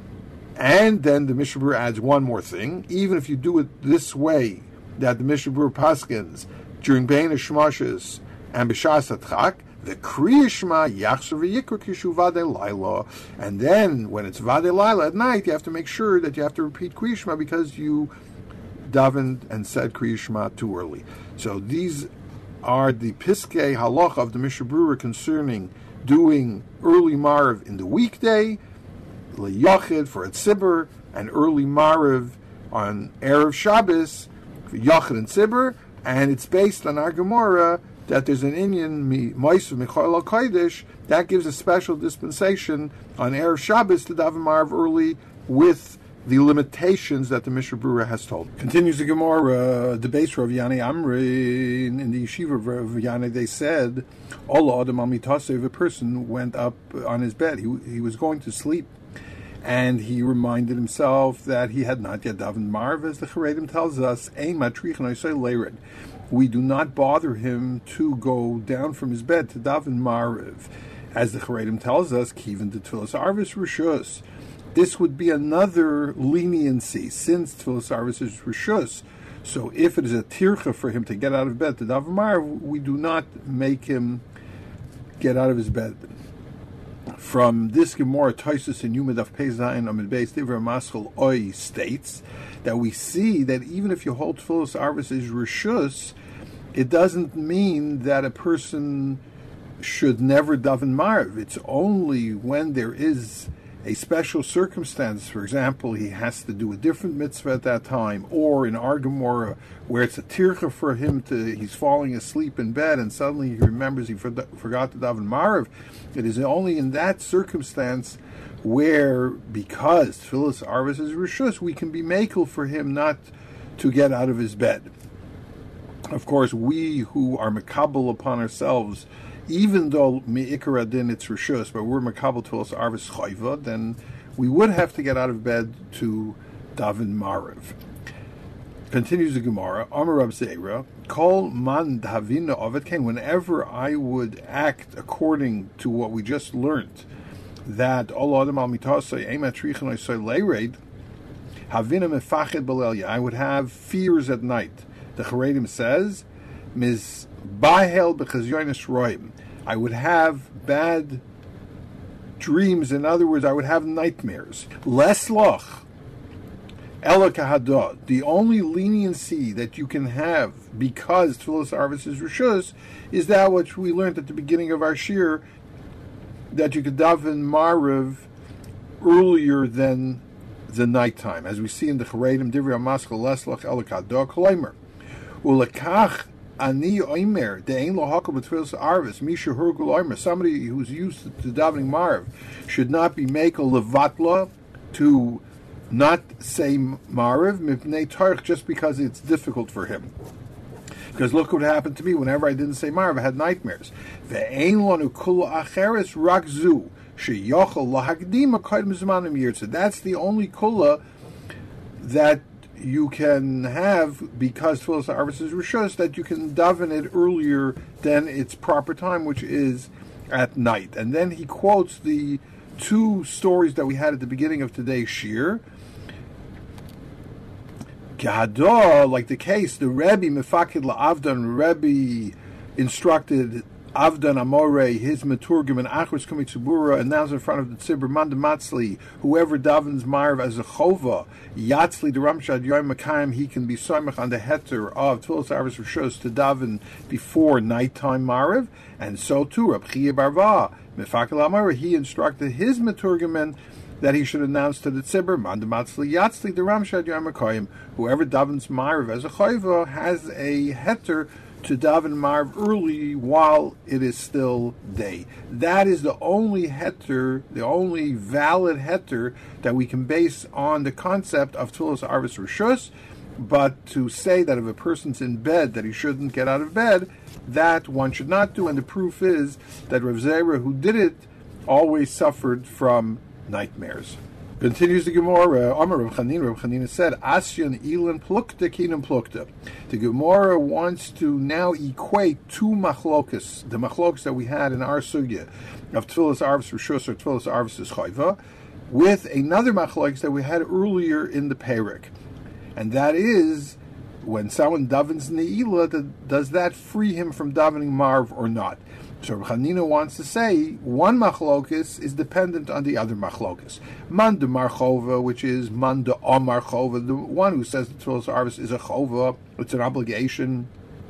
And then the Mishnah Berurah adds one more thing. Even if you do it this way, that the Mishnah Berurah paskins during Bein HaShmashos and B'Shas HaTchak, the Kriya Shema Yachzer V'Yikra Kishu Vadei Laila. And then, when it's Vadei Laila at night, you have to make sure that you have to repeat Kriya Shema because you davened and said Kriya Shema too early. So these are the Piskei Halacha of the Mishnah Berurah concerning doing early Marv in the weekday, L'Yachid for a Tzibur, and early Mariv on Erev Shabbos for Yachid and Tzibur, and it's based on our Gemara that there's an Inyan Moisav Michal al-Kodesh that gives a special dispensation on Erev Shabbos to daven Mariv early with the limitations that the Mishnah Berurah has told. Continues the Gemara, the base Rav Yani Amri, in the yeshiva of Rav Yani, they said, Allah Adam Amitasev, a person went up on his bed, he, he was going to sleep, and he reminded himself that he had not yet davened Marv, as the Charedim tells us, Ein matrichin oisei leired. We do not bother him to go down from his bed to daven Marv, as the Charedim tells us, Kivin de Tfilas Arvis Rishus. This would be another leniency, since Tfilas Arvis is Rishus. So if it is a tircha for him to get out of bed to daven Marv, we do not make him get out of his bed. From this Gemara, Taisus in Yuma Daf Pei Zayin Amid Beis Divra Maschal Oy states that we see that even if you hold Tfilas Arvis is Rishus, it doesn't mean that a person should never daven Marv. It's only when there is a special circumstance, for example, he has to do a different mitzvah at that time, or in Ar Gemara, where it's a tircha for him to, he's falling asleep in bed and suddenly he remembers he forgot to daven Marav, it is only in that circumstance where, because Tfilas Arvis is Rishus, we can be makel for him not to get out of his bed. Of course, we who are makabel upon ourselves, even though me'ikar adin it's Rishus, but we're makabel Tfilas Arvis Chayva, then we would have to get out of bed to daven Marav. Continues the Gemara, Amar Rab Zeira, Kol man davina ovet ken, whenever I would act according to what we just learned, that all adam al mitasay emat trichan oisay leired, havina mefached b'lelia, I would have fears at night. The Charedim says, Mis bahel b'chazyonis roim, I would have bad dreams. In other words, I would have nightmares. Les loch ela kahada, the only leniency that you can have because Tfilas Arvis is Rishus is that which we learned at the beginning of our shir, that you could daven Marav earlier than the nighttime, as we see in the Charedim, Divrei HaMaskal Leslach Elakadok Leimer Ulakach Ani Oimer De'ein Lo Hakol B'Tfilas Arvis Misha Hurgul Oimer. Somebody who's used to, to davening Marav should not be makel levatla, to not say Marav Mipnei Tarich, just because it's difficult for him. Because look what happened to me whenever I didn't say Marav, I had nightmares. Ve'ein lanu kula acheres rakzu sheyochel lahagdima kaidem zmanim yirtzeh. That's the only kula that you can have because Tfilas Arvis is Rishus, that you can daven it earlier than its proper time, which is at night. And then he quotes the two stories that we had at the beginning of today's shir. Gahada, like the case, the Rebbe Mefakid LaAvdan, Rebbe instructed Avdan Amore, his Maturgim, and Achros Kumitzubura, announced in front of the Tzibur, Manda Matzli, whoever davens Marav as a Chova, Yatzli, the Ramshad Yoim Makayim, he can be Soimach on the Heter of Tfilas Arvis Rishus to daven before nighttime Marav, and so too, Rab Chia Barva, Mefakid Amore, he instructed his Maturgimen that he should announce to the Tzibur, Manda Matzli, Yatzli, the Ramshad Yoim Makayim, whoever davens Marav as a Chova has a Heter to daven Marav early while it is still day. That is the only heter, the only valid heter that we can base on the concept of Tfilas Arvis Rishus. But to say that if a person's in bed that he shouldn't get out of bed, that one should not do. And the proof is that Rav Zeira, who did it, always suffered from nightmares. Continues the Gemara, Amar Rav Chanina, Rav Chanina said, Asyan ilan plukta kinam plukta. The Gemara wants to now equate two machlokas, the machlokas that we had in our sugya of Tfilas Arvis Rishus or Tfilas Arvis Chayva, with another machlokas that we had earlier in the Perek. And that is, when someone davens Ne'ilah, does that free him from davening Marv or not? So Rav Chanina wants to say one machlokas is dependent on the other machlokas. Man de marchova, which is man de omar chova, the one who says the Tfilas Arvis is a chova, it's an obligation.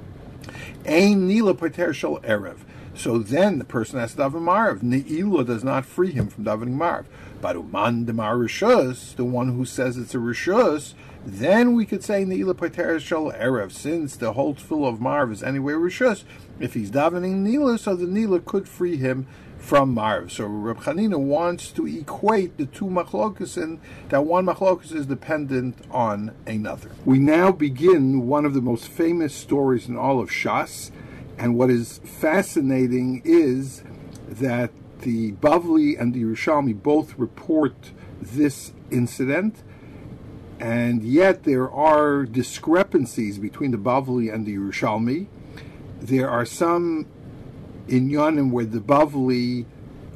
Ein nila pater shel erev. So then the person has to daven Marav. Ne'ilah does not free him from davening Marav. But man de mar rishus, the one who says it's a rishus, then we could say Ne'ilah pater shel erev, since the whole tefillah of Marav is anyway rishus. If he's davening Ne'ilah, so the Ne'ilah could free him from Marav. So Reb Chanina wants to equate the two machlokas, and that one machlokas is dependent on another. We now begin one of the most famous stories in all of Shas, and what is fascinating is that the Bavli and the Yerushalmi both report this incident, and yet there are discrepancies between the Bavli and the Yerushalmi. There are some inyanim where the Bavli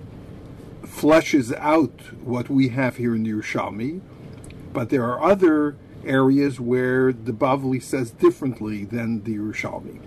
fleshes out what we have here in the Yerushalmi, but there are other areas where the Bavli says differently than the Yerushalmi.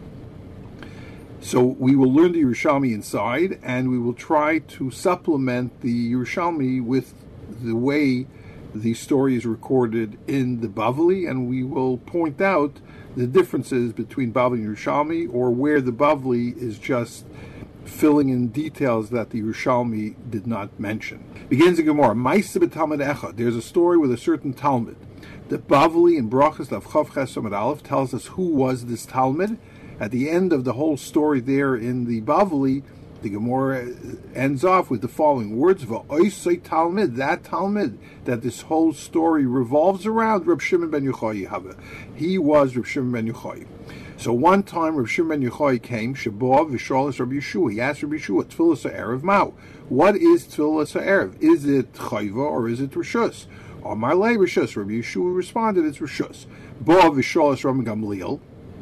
So we will learn the Yerushalmi inside, and we will try to supplement the Yerushalmi with the way the story is recorded in the Bavli, and we will point out the differences between Bavli and Yerushalmi, or where the Bavli is just filling in details that the Yerushalmi did not mention. Begins in Gemara. Ma'aseh b'Talmud Echad. There's a story with a certain Talmud. The Bavli in Brachas of Chav Ches Amud Aleph tells us who was this Talmud. At the end of the whole story there in the Bavli, the Gemara ends off with the following words: "Va'oisei Talmud," that Talmud that this whole story revolves around, Reb Shimon ben Yochai Hava. He was Reb Shimon ben Yochai. So one time Reb Shimon ben Yochai came, Shabbat v'shalas Rabbi Yeshua. He asked Rabbi Yeshua, Tfilas ha'erev ma'u. What is Tfilas ha'erev? Is it chayva or is it rishus? Amar lei rishus. Rabbi Yeshua responded, it's rishus. Bo v'shalas Rabbi Gamliel.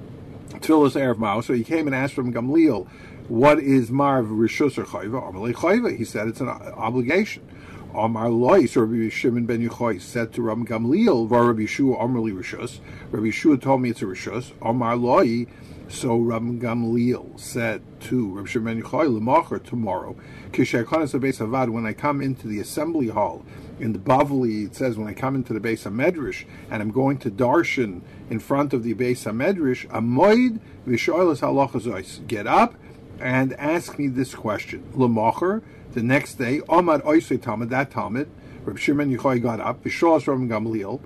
Tfilas ha'erev ma'u. So he came and asked Rabbi Gamliel, what is marv rishus or chayva? Amar lei chayva. He said it's an obligation. Amar loi. So Rabbi Shimon ben Yochai said to Rabbi Gamliel, "Va Rabbi Yeshua Amar li rishus." Rabbi Yeshua told me it's a rishus. Amar loi. So Rabbi Gamliel said to Rabbi Shimon ben Yochai, "L'macher tomorrow, kishe'akanas habeis havad, when I come into the assembly hall in the Bavli, it says when I come into the Beis HaMedrash and I'm going to darshan in front of the Beis HaMedrash, amoid v'shoilas halachos ois. Get up and ask me this question. L'macher." The next day, Amad Oisei Talmud, that Talmud, Reb Shimon Yochai got up, V'sholas Rabbi Gamliel,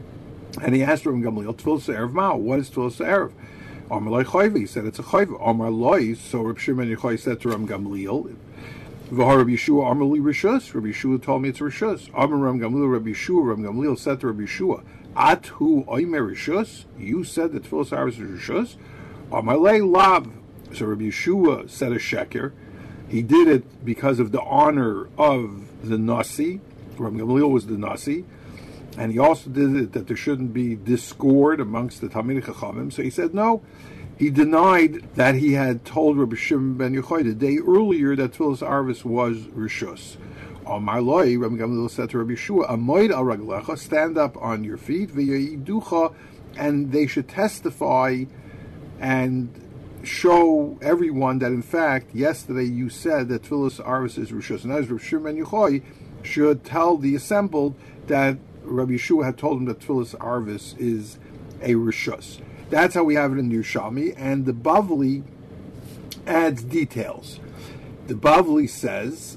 and he asked Rabbi Gamliel, Tfilas ha'erev ma'u, what is Tfilas ha'erev? Amar loi chayva, he said it's a chayva. Amar loi, so Reb Shimon Yochai said to Rabbi Gamliel, V'ha Rabbi Yeshua Amar li rishus, Rabbi Yeshua told me it's a rishus. Amar Rabbi Gamliel, Rabbi Yeshua, Rabbi Gamliel said to Rabbi Yeshua, At hu oimer rishus, you said that Tfilas ha'erev is rishus? Amar lei lav, so Rabbi Yeshua said a sheker. He did it because of the honor of the Nasi. Rabbi Gamliel was the Nasi. And he also did it that there shouldn't be discord amongst the Talmidei Chachamim. So he said no. He denied that he had told Rabbi Shimon ben Yochai the day earlier that Tfilas Arvis was Rishus. Amar loi, Rabbi Gamliel said to Rabbi Yeshua, Amoid al raglecha, stand up on your feet, v'yayiducha, and they should testify and show everyone that in fact yesterday you said that Tfilas Arvis is Rishus. And as Rabbi Shimon ben Yochai should tell the assembled that Rabbi Yeshua had told him that Tfilas Arvis is a Rishus. That's how we have it in the Yerushalmi, and the Bavli adds details. The Bavli says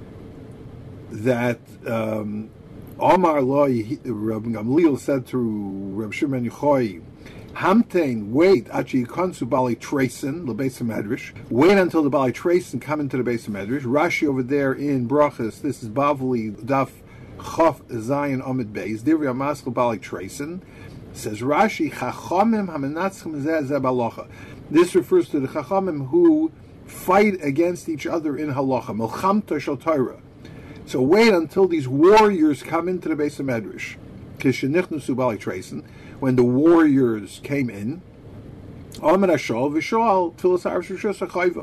that um, Amar loi, Rabbi Gamliel said to Rabbi Shimon ben Yochai, Hamtein, wait, achi yikonsu Balei Treisen, the Beis HaMedrash. Wait until the Balei Treisen come into the Beis HaMedrash. Rashi over there in Brachas, this is Bavli, Daf Chaf Zayin Amid Beis, Divrei HaMaskal Balei Treisen. Says Rashi, Chachamim hamenatzchem zeh zeh b'halacha. This refers to the Chachamim who fight against each other in halacha. Milchamta shel Torah. So wait until these warriors come into the Beis HaMedrash. Kishenichnusu Balei Treisen. When the warriors came in, Amar Ashol v'Shol Tfilas Arvis Rishus HaChayva.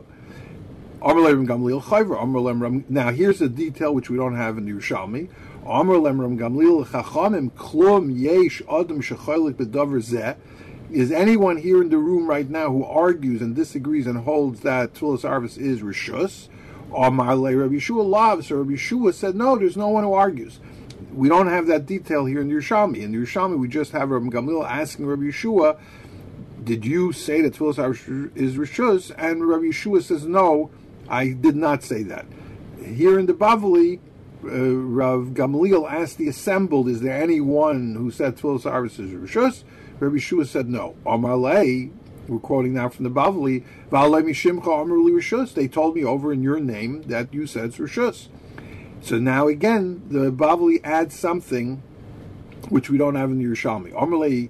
Amar Lem Gamliel Chayva. Amar Lem Ram. Now here's a detail which we don't have in the Yerushalmi. Amar Lem Ram Gamliel Chachamim Klum Yesh Adam Shechaylik B'Davar Zeh. Is anyone here in the room right now who argues and disagrees and holds that Tfilas Arvis is Rishus? Amar Le Rabbi Yeshua Lav. So Rabbi Yeshua said, no, there's no one who argues. We don't have that detail here in the Yerushalmi. In the Yerushalmi, we just have Rabbi Gamliel asking Rabbi Yeshua, did you say that Tfilas Arvis is Rishus? And Rabbi Yeshua says, no, I did not say that. Here in the Bavli, uh, Rav Gamliel asked the assembled, is there anyone who said Tfilas Arvis is Rishus? Rabbi Yeshua said no. Amar lei, we're quoting now from the Bavli, V'alei mishimcha amar li Rishus. They told me over in your name that you said it's Rishus. So now again, the Bavli adds something which we don't have in the Yerushalmi. Amalei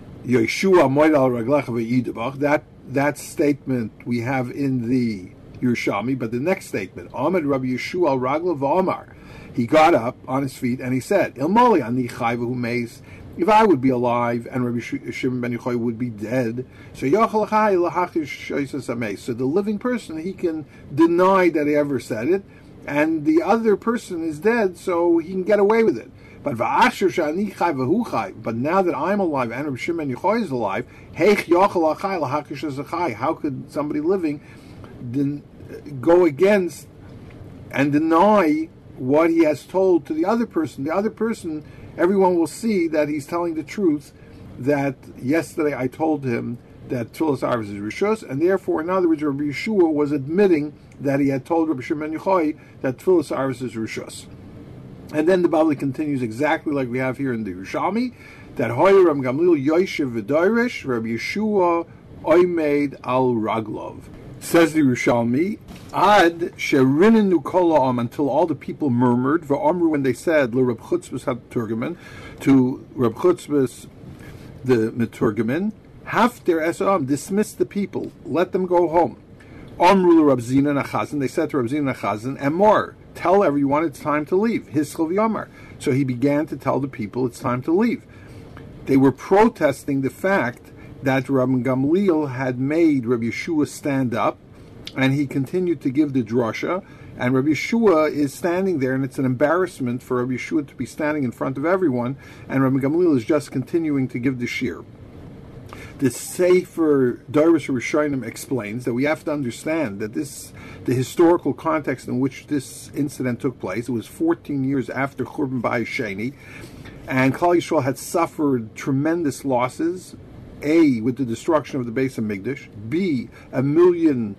Yeshua Moed al Raglecha ve'idabach. That that statement we have in the Yerushalmi, but the next statement, Ahmed Rabbi Yeshua al Ragla v'Amar. He got up on his feet and he said, Ilmoli ani chayva hu meis. If I would be alive and Rabbi Shimon ben Yochai would be dead, so Yachal Chai lahachish shoisas ameis. So the living person, he can deny that he ever said it, and the other person is dead, so he can get away with it. But but now that I'm alive and Rabbi Shimon ben Yochai is alive, how could somebody living den- go against and deny what he has told to the other person? The other person, everyone will see that he's telling the truth, that yesterday I told him that Tfilas Arvis is Rishus, and therefore, in other words, Rabbi Yeshua was admitting that he had told Rabbi Shimon Yochai that Tfilas Arvis is Rishus. And then the Bavli continues exactly like we have here in the Yerushalmi, that Hoyer Rabbi Gamliel Yoshev V'Doirish, Rabbi Yeshua Oimed Al Raglov. Says the Yerushalmi, Ad Sherinenu Kol until all the people murmured, V'Amru when they said, Le Reb Chutzpah HaTurgaman, to Reb Chutzpah the Meturgaman, Hafter Esam, dismiss the people, let them go home. Amru Reb Zina Nachazan, they said to Reb Zina Nachazan, and more, tell everyone it's time to leave. His Yomar. So he began to tell the people it's time to leave. They were protesting the fact that Rabbi Gamliel had made Rabbi Yeshua stand up, and he continued to give the drasha, and Rabbi Yeshua is standing there, and it's an embarrassment for Rabbi Yeshua to be standing in front of everyone, and Rabbi Gamliel is just continuing to give the shir. The Sefer Darius Rishonim explains that we have to understand that this, the historical context in which this incident took place, it was fourteen years after Churban Bayis Sheni, and Klal Yisrael had suffered tremendous losses, A, with the destruction of the Beis HaMikdash, B, a million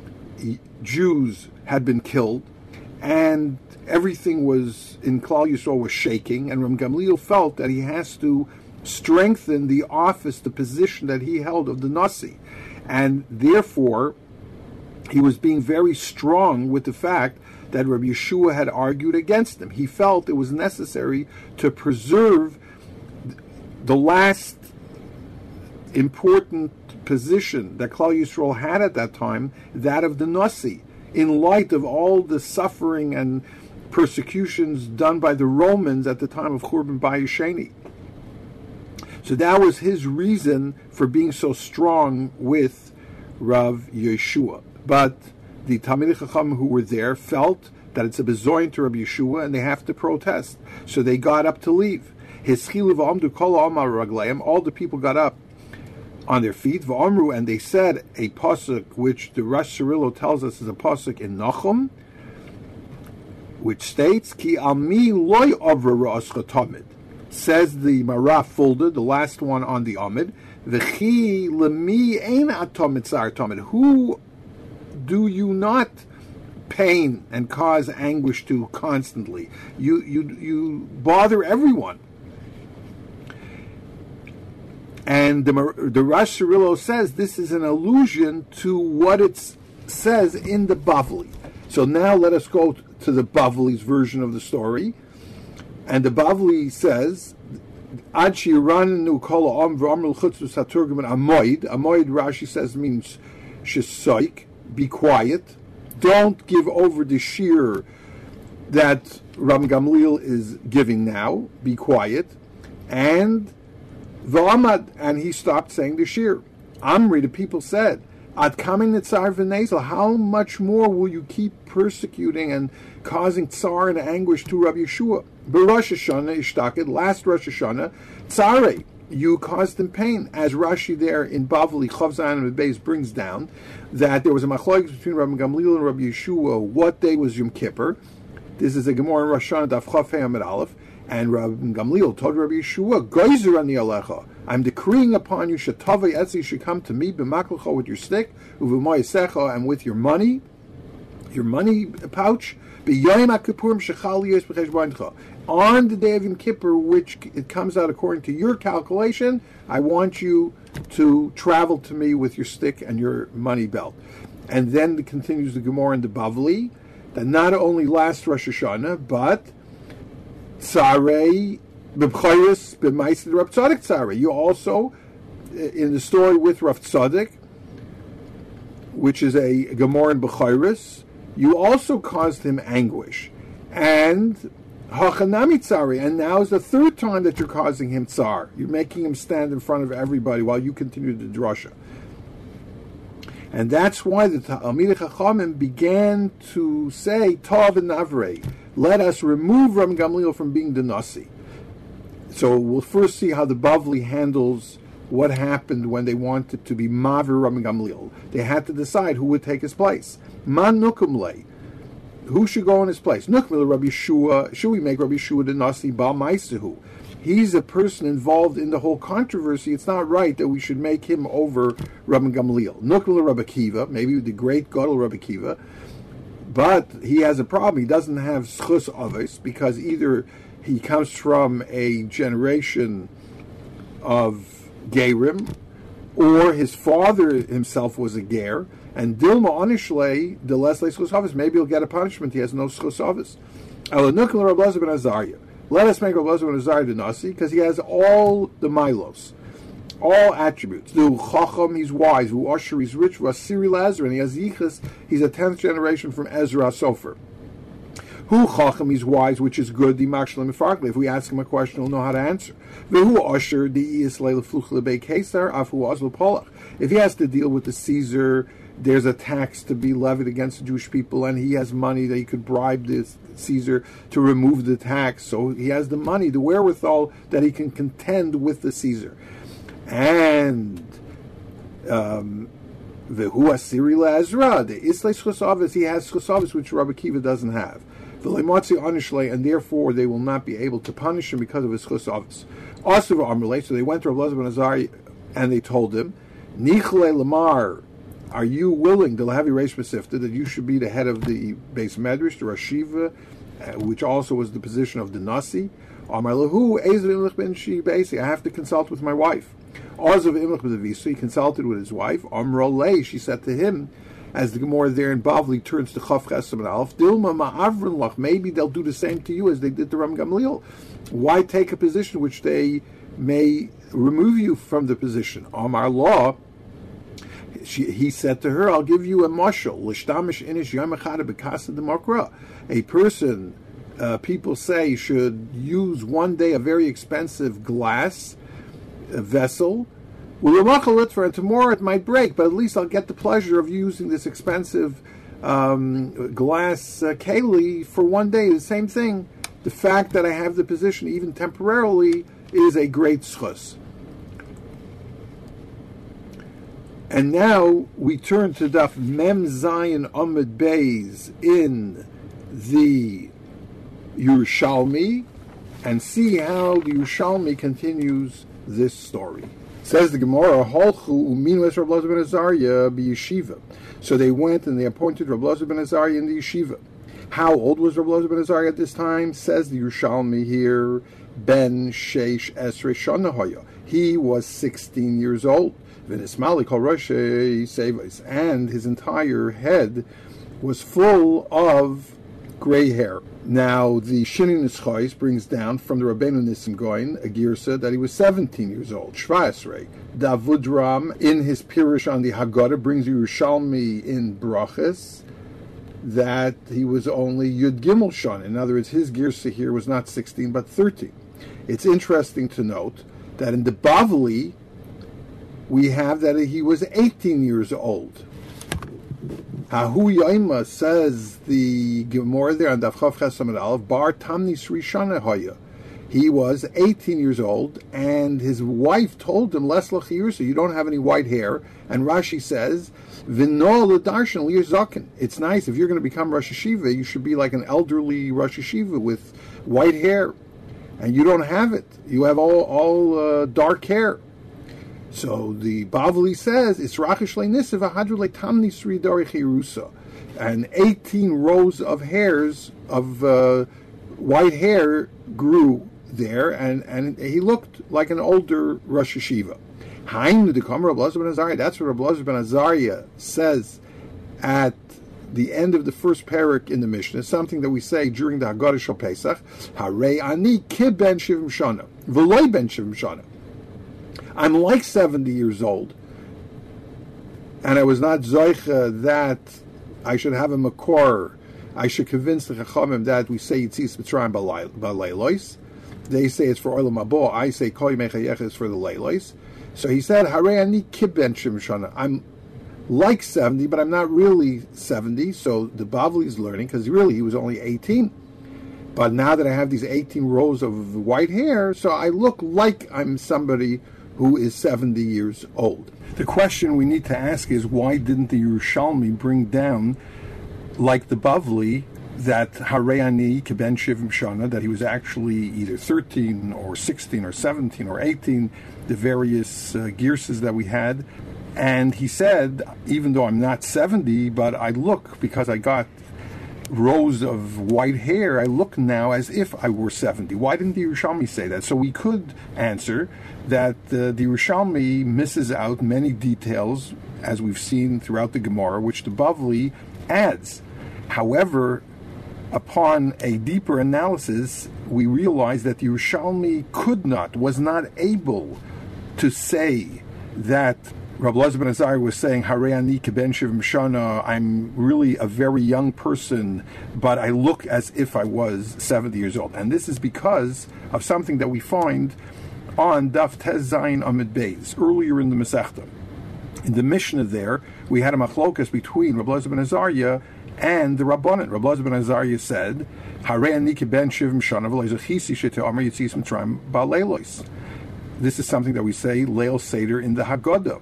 Jews had been killed, and everything was, in Klal Yisrael, was shaking, and Rabbi Gamliel felt that he has to strengthen the office, the position that he held of the Nasi. And therefore, he was being very strong with the fact that Rabbi Yeshua had argued against him. He felt it was necessary to preserve the last important position that Klal Yisrael had at that time, that of the Nasi, in light of all the suffering and persecutions done by the Romans at the time of Churban Bayis Sheni. So that was his reason for being so strong with Rav Yeshua. But the Talmidei Chacham who were there felt that it's a bezoin to Rabbi Yeshua and they have to protest. So they got up to leave. His chilu v'amdu kol ha'amar ragleim, all the people got up on their feet, v'amru, and they said a pasuk which the Rosh Cirillo tells us is a pasuk in Nachum, which states, Ki ami loy avra ra'ascha tamid. Says the Maraf folded, the last one on the Amid, V'chi lemi ein atomid sar tomid. Who do you not pain and cause anguish to constantly? You you you bother everyone. And the the Rosh Cirillo says this is an allusion to what it says in the Bavli. So now let us go to the Bavli's version of the story. And the Bavli says, Ad shiranu kol ha'am v'amru l'chutzpah haturgaman amoid. Amoid, Rashi says, means shesoik, be quiet. Don't give over the shir that Rabbi Gamliel is giving now. Be quiet. And v'amad, and he stopped saying the shir. Amri, the people said, Ad kamin nitzar v'nezel, how much more will you keep persecuting and causing tsar and anguish to Rabbi Yeshua? B'Rosh Hashanah ishtakid, last Rosh Hashanah, tsare, you caused him pain. As Rashi there in Bavli, Chav Zayin and Beis brings down, that there was a machlokes between Rabbi Gamliel and Rabbi Yeshua, what day was Yom Kippur. This is a Gemara in Rosh Hashanah, Daf Chav Hei Amud Aleph, and Rabbi Gamliel told Rabbi Yeshua, Goizer ani alecha, I'm decreeing upon you, Shetavei Etzi should come to me, b'maklecha, with your stick, u'v'moyesecha, and with your money, your money pouch, b'yoyim ha'kippurim shechal liyos b'cheshboncha. On the day of Yom Kippur, which it comes out according to your calculation, I want you to travel to me with your stick and your money belt. And then it continues the Gemara in the Bavli, that not only last Rosh Hashanah, but Tzarei b'bchayis b'maisid Rav Tzaddik Tzarei. You also, in the story with Rav Tzaddik, which is a Gemara in B'chayris, you also caused him anguish. And Hachanami Tzari, and now is the third time that you're causing him tsar. You're making him stand in front of everybody while you continue the drasha. And that's why the Talmidei Chachamim began to say, Tov and Navrei, let us remove Rabbi Gamliel from being the Nasi. So we'll first see how the Bavli handles what happened when they wanted to be Mavir Rabbi Gamliel. They had to decide who would take his place. Man nukum lei. Who should go in his place? Nukmil Rabbi Yeshua. Should we make Rabbi Yeshua the Nasi Bal Maisehu? he's a person involved in the whole controversy. It's not right that we should make him over Rabbi Gamliel. Nukla Rabbi Kiva, maybe the great Gadol Rabbi Kiva, but he has a problem. He doesn't have schus avis because either he comes from a generation of Gerim, or his father himself was a Ger, and Dilma Onishle, the less schus avis, maybe he'll get a punishment. He has no schus avis. Ela Nukla Rabbi Elazar ben Azariah. Let us make Rabbi Elazar ben Azariah the Nasi, because he has all the milos, all attributes. The Chacham, he's wise. Who Usher, he's rich. Vasiri Lazar, and he has Yichus, he's a tenth generation from Ezra Sofer. Who Chacham, he's wise, which is good. The Makshal Mifarkli. If we ask him a question, he'll know how to answer. Who Usher, the Iyas Leila Fluch Lebei Kesar, Afu Azl Polach. If he has to deal with the Caesar, there's a tax to be levied against the Jewish people, and he has money that he could bribe this Caesar to remove the tax. So he has the money, the wherewithal that he can contend with the Caesar. And um, the Hu Asiri Lazra, the Islay Schusavis, he has Schusavis which Rabbi Kiva doesn't have. The Lemotzi Anishle, and therefore they will not be able to punish him because of his Schusavis. Also, so they went to Rabbi Elazar ben Azariah and they told him, Nichle Lamar, are you willing, the Lahavi Reish Mesifta, that you should be the head of the Beis Medrash, the Rashiva, uh, which also was the position of the Nasi? Amar Lahu, Ezav Imlich ben Shi Beisi, I have to consult with my wife. Ozav Imlich ben Avisa, he consulted with his wife. Amar Lei, she said to him, as the Gemara there in Bavli turns to Chaf Chesam and Aleph, Dilma Ma'avrin Lach, maybe they'll do the same to you as they did to Ram Gamliel. Why take a position which they may remove you from the position? Amar Law, She, he said to her, I'll give you a mashal. L'shtamish inish yom echad b'kasa d'makra. A person, uh, people say, should use one day a very expensive glass a vessel. And tomorrow it might break, but at least I'll get the pleasure of using this expensive um, glass uh, keli for one day. The same thing. The fact that I have the position, even temporarily, is a great schus. And now we turn to Daf Mem Zayin Amud Beis in the Yerushalmi and see how the Yerushalmi continues this story. Says the Gemara, Holchu uminu es Rabbi Elazar ben Azariah b'yeshiva. So they went and they appointed Rabbi Elazar ben Azariah in the yeshiva. How old was Rabbi Elazar ben Azariah at this time? Says the Yerushalmi here, Ben Sheish Esrei Shana Hoya. He was sixteen years old. And his entire head was full of gray hair. Now, the Shini Nischais brings down from the Rabbeinu Nissim Goin a girsa that he was seventeen years old. Shvaesrei. Davudram, in his Pirush on the Haggadah, brings Yerushalmi in Brachas that he was only Yud Gimel Shon. In other words, his girsa here was not sixteen but thirteen. It's interesting to note that in the Bavli, we have that he was eighteen years old. Hahu Yaima, says the Gemara there on Daf Chav Chesam Aleph, Bar Tamnis Rishana Hoya. He was eighteen years old, and his wife told him, Les Lachir, so you don't have any white hair. And Rashi says, V'no l'darshan li'zaken. It's nice, if you're going to become Rosh Hashiva, you should be like an elderly Rosh Hashiva with white hair. And you don't have it. You have all, all uh, dark hair. So the Bavli says, it's Rachish le'nisiv ahadru le'tamni sri dari chirusa. And eighteen rows of hairs, of uh, white hair, grew there, and, and he looked like an older Rosh Hashiva. Hainu dekam Rabbi Elazar ben Azariah. That's what Rabbi Elazar ben Azariah says at the end of the first parak in the Mishnah, something that we say during the Haggadah Shel Pesach, Harei ani kib ben shivim shana, v'loy ben shivim shana. I'm like seventy years old, and I was not zoicha that I should have a makor. I should convince the Chachamim that we say Yitzis Mitzrayim b'leilos. They say it's for Olam Habo. I say Kol Yimei Chayecha is for the leilos. So he said, Harei ani kib ben shivim shana. I'm like seventy, but I'm not really seventy. So the Bavli is learning, because really he was only eighteen. But now that I have these eighteen rows of white hair, so I look like I'm somebody who is seventy years old. The question we need to ask is, why didn't the Yerushalmi bring down, like the Bavli, that Harayani Keben Shivim Shana, that he was actually either thirteen or sixteen or seventeen or eighteen, the various uh, girses that we had. And he said, even though I'm not seventy, but I look, because I got rows of white hair, I look now as if I were seventy. Why didn't the Yerushalmi say that? So we could answer that uh, the Yerushalmi misses out many details, as we've seen throughout the Gemara, which the Bavli adds. However, upon a deeper analysis, we realize that the Yerushalmi could not, was not able to say that Rabbi Elazar ben Azariah was saying, Harei ani keben shivim shana, I'm really a very young person, but I look as if I was seventy years old. And this is because of something that we find on Daf Tez Zayin Amid Beis, earlier in the Masechta. In the Mishnah there, we had a machlokas between Rabbi Elazar ben Azariah and the Rabbanan. Rabbi Elazar ben Azariah said, Harei ani keben shivim shana v'lo zechisi she'te'omer yitzis mitzrayim ba'leilos. This is something that we say, Leil Seder, in the Haggadah.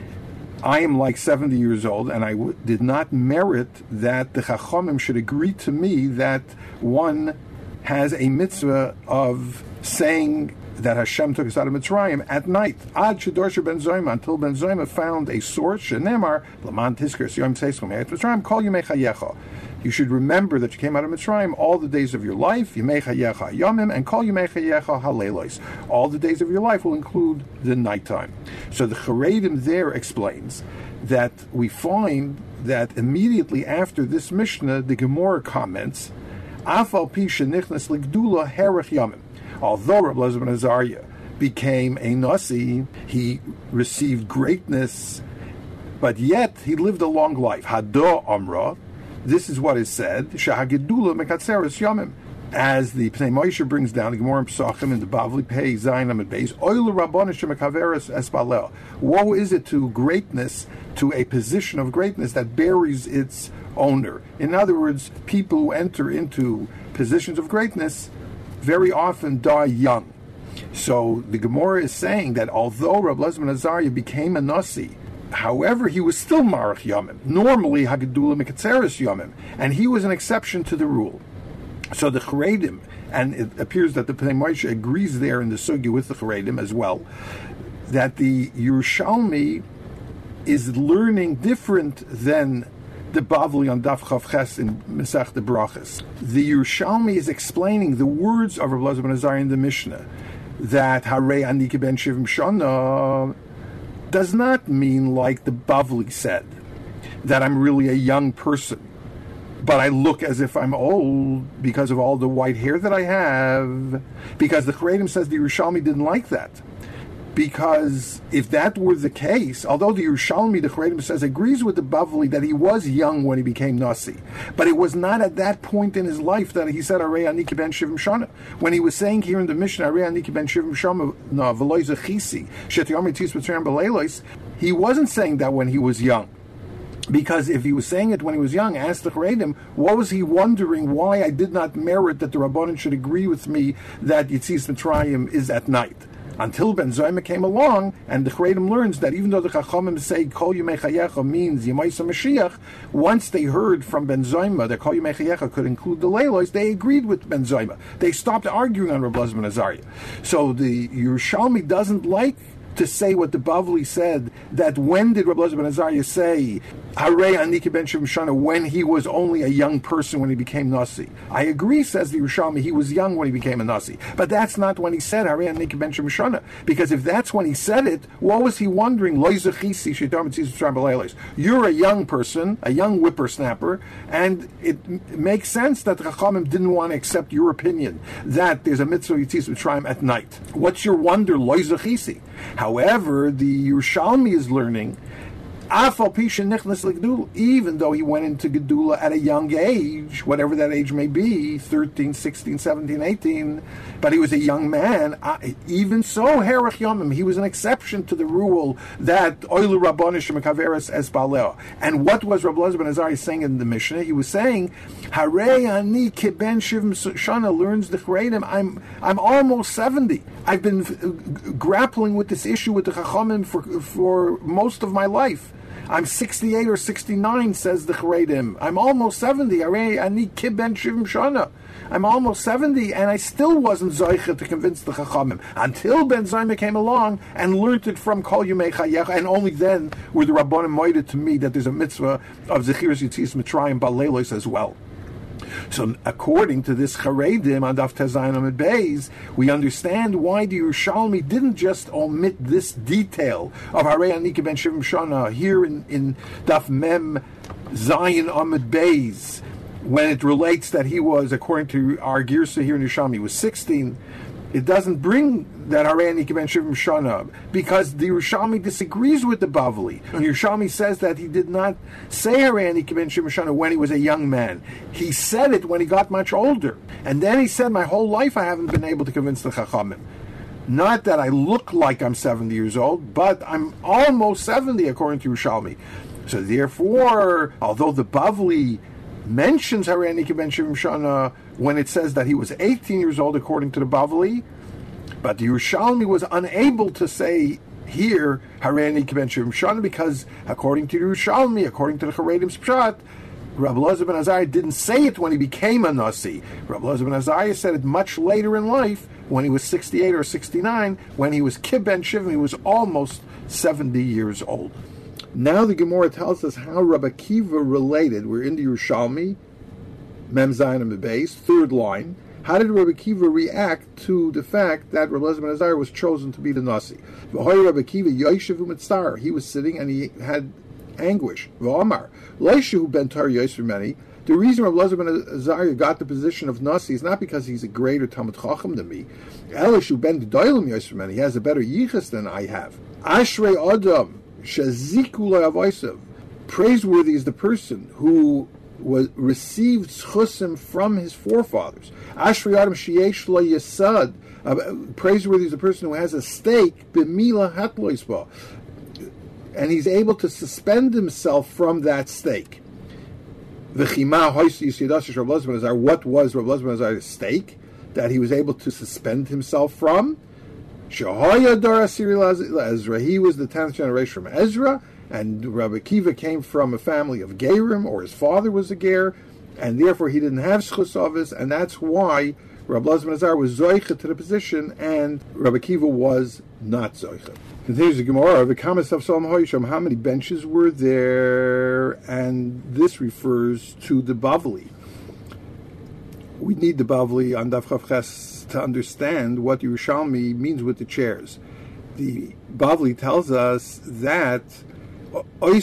I am like seventy years old, and I w- did not merit that the Chachamim should agree to me that one has a mitzvah of saying that Hashem took us out of Mitzrayim at night. Ad Shedorsha ben Zoyma, until Ben Zoyma found a source, Shenemar, Laman Tizker, Siyom Tzeiskom, Yet Mitzrayim, Kol Yimei Chayecha. You should remember that you came out of Mitzrayim all the days of your life, Yimei Chayecha Yomim, and Kol Yimei Chayecha Halelos. All the days of your life will include the nighttime. So the Charedim there explains that we find that immediately after this Mishnah, the Gemara comments, Afal Pi Shenichnas Ligdula Herech Yomim. Although Rabbi Elazar ben Azariah became a Nasi, he received greatness, but yet he lived a long life. Hado Amra, this is what is said, Shahagidula Mekatzeres Yomim. As the Pnei Moshe brings down, the Gemara in Pesachim in the Bavli Pei Zayin Amid Beis, Oilu Rabbanu Shemekaveres Espalel. Woe is it to greatness, to a position of greatness that buries its owner. In other words, people who enter into positions of greatness very often die young. So the Gemara is saying that although Rabbi Elazar ben Azariah became a Nasi, however, he was still Marach Yomim. Normally, Hagedula Mekatzeres Yomim. And he was an exception to the rule. So the Charedim, and it appears that the Pnei Moshe agrees there in the Sugya with the Charedim as well, that the Yerushalmi is learning different than the Bavli on Daf Chav Ches in Masech the Brachas. The Yerushalmi is explaining the words of Rabbi Elazar ben Azariah in the Mishnah, that Harei ani keben shivim shana does not mean like the Bavli said, that I'm really a young person, but I look as if I'm old because of all the white hair that I have, because the Charedim says the Yerushalmi didn't like that. Because if that were the case, although the Yerushalmi, the Charedim says, agrees with the Bavli that he was young when he became Nasi, but it was not at that point in his life that he said, Arei ani keben shivim shana. When he was saying here in the Mishnah, Arei ani keben shivim shana, no, v'lo zechisi, she'te'omer yitzis mitzrayim b'leilos, he wasn't saying that when he was young. Because if he was saying it when he was young, asked the Charedim, what was he wondering why I did not merit that the Rabbanan should agree with me that Yitzis Mitzrayim is at night? Until Ben Zoyma came along, and the Charedim learns that even though the Chachamim say Kol Yimei Chayecha means Yemaisa Mashiach, once they heard from Ben Zoyma that Kol Yimei Chayecha could include the Leilos, they agreed with Ben Zoyma. They stopped arguing on Rabbi Elazar ben Azariah. So the Yerushalmi doesn't like to say what the Bavli said, that when did Rabbi Elazar ben Azariah say Harei ani keben shivim shana, when he was only a young person when he became Nasi? I agree, says the Yerushalmi, he was young when he became a Nasi, but that's not when he said Harei ani keben shivim shana, because if that's when he said it, what was he wondering? Lo zechisi she'te'omer yitzis mitzrayim b'leilos. You're a young person, a young whippersnapper, and it m- makes sense that the Chachamim didn't want to accept your opinion that there's a mitzvah yitzis mitzrayim at night. What's your wonder? Lo zechisi. However, the Yerushalmi is learning, even though he went into Gedula at a young age, whatever that age may be, thirteen, sixteen, seventeen, eighteen, but he was a young man, even so, Herech Yomim, he was an exception to the rule that Oilu Rabbanu Shemekaveres Es Baleo. And what was Rabbi Elazar ben Azariah saying in the Mishnah? He was saying, Harei ani keben shivim shana, learns the Charedim, I'm I'm almost seventy. I've been uh, grappling with this issue with the Chachamim for, for most of my life. I'm sixty-eight or sixty-nine, says the Charedim. I'm almost seventy. Ani kib ben shivim shana. I'm almost seventy, and I still wasn't Zoicha to convince the Chachamim. Until Ben Zayma came along and learned it from Kol Yumei Chayecha, and only then were the Rabbanim moided to me that there's a mitzvah of Zechiras Yitzias Mitzrayim Balelos as well. So, according to this Charedim on Daf Tezayin Amud Beis, we understand why the Yerushalmi didn't just omit this detail of Harei Anika ben Shivim Shana here in, in Daf Mem Zayin Amud Beis, when it relates that he was, according to our Girsa here in Yerushalmi, he was sixteen. It doesn't bring that Harei Anika ben Shivim Shana, because the Yerushalmi disagrees with the Bavli. And Yerushalmi says that he did not say Harei Anika ben Shivim Shana when he was a young man. He said it when he got much older. And then he said, my whole life I haven't been able to convince the Chachamim. Not that I look like I'm seventy years old, but I'm almost seventy according to Yerushalmi. So therefore, although the Bavli mentions Harei Anika ben Shivim Shana when it says that he was eighteen years old according to the Bavli, but the Yerushalmi was unable to say here Harei Anika ben Shivim Shana because according to the Yerushalmi, according to the Charedim's Pshat, Rabbi Elazar ben Azariah didn't say it when he became a Nasi. Rabbi Elazar ben Azariah said it much later in life, when he was sixty-eight or sixty-nine, when he was Kib ben Shivim, he was almost seventy years old. Now the Gemara tells us how Rabbi Akiva related. We're in the Yerushalmi, Mem Zayin Amud Beis, third line. How did Rabbi Akiva react to the fact that Rabbi Elazar ben Azariah was chosen to be the Nasi? Rabbi Akiva Yoshev u'Mitzar. He was sitting and he had anguish. V'Amar Leishu ben Tar Yosef Meni. The reason Rabbi Elazar ben Azariah got the position of Nasi is not because he's a greater Talmid Chacham than me. Elishu ben Gedolim Yosef Meni. He has a better yichus than I have. Ashrei Adam. Praiseworthy is the person who was received schusim from his forefathers. Ashrei Adam sheyesh lo yesad. Praiseworthy is the person who has a stake b'mila hatloisba, and he's able to suspend himself from that stake. V'chima hoysi yisidash Rabbi Elazar ben Azariah. What was Rabbi Elazar ben Azariah's stake that he was able to suspend himself from? Shahaya Dara Siril Ezra. He was the tenth generation from Ezra, and Rabbi Akiva came from a family of Gerim, or his father was a Ger, and therefore he didn't have Schus Avis, and that's why Rabbi Elazar ben Azariah was Zoicha to the position, and Rabbi Akiva was not Zoicha. Continues the Gemara, how many benches were there? And this refers to the Bavli. We need the Bavli on Daf Chav Ches to understand what Yerushalmi means with the chairs. The Bavli tells us that the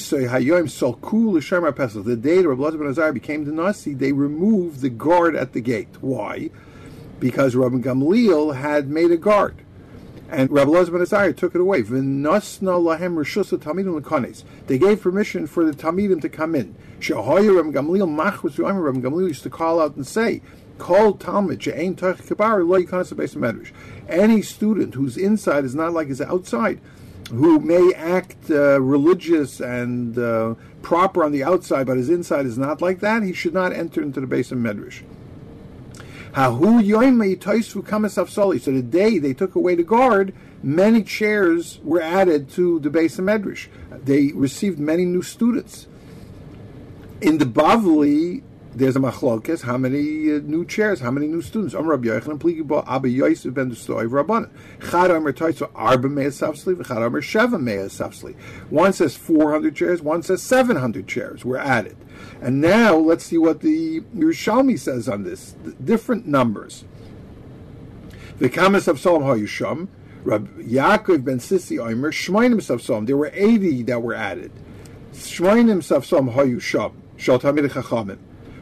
day that Rabbi Elazar ben Azariah became the Nasi, they removed the guard at the gate. Why? Because Rabbi Gamliel had made a guard, and Rabbi Elazar ben Azariah took it away. They gave permission for the Talmidim to come in. Rabbi Gamliel used to call out and say, called Talmud she'ein toich kabar lo yikanas beis medrash. Any student whose inside is not like his outside, who may act uh, religious and uh, proper on the outside, but his inside is not like that, he should not enter into the beis medrash. Hahu yoimei toisvu kamas afsali. So the day they took away the guard, many chairs were added to the beis medrash. They received many new students. In the Bavli, there's a machlokes, how many uh, new chairs, how many new students? Am Rabbi Yochanan pligi bo Abba Yosef ben Destoy Rabbanan. Chad Amar Taitzo Arba Me'as Safsli, v'Chad Amar Sheva Me'as Safsli. One says four hundred chairs, one says seven hundred chairs were added. And now let's see what the Yerushalmi says on this. The different numbers. V'kamas Avsalom HaYusham, Rabbi Yaakov ben Sisi Omer, Shmoinim Savsalom. There were eighty that were added. Shmoinim Savsalom HaYusham, Shal Talmidei Chachamim.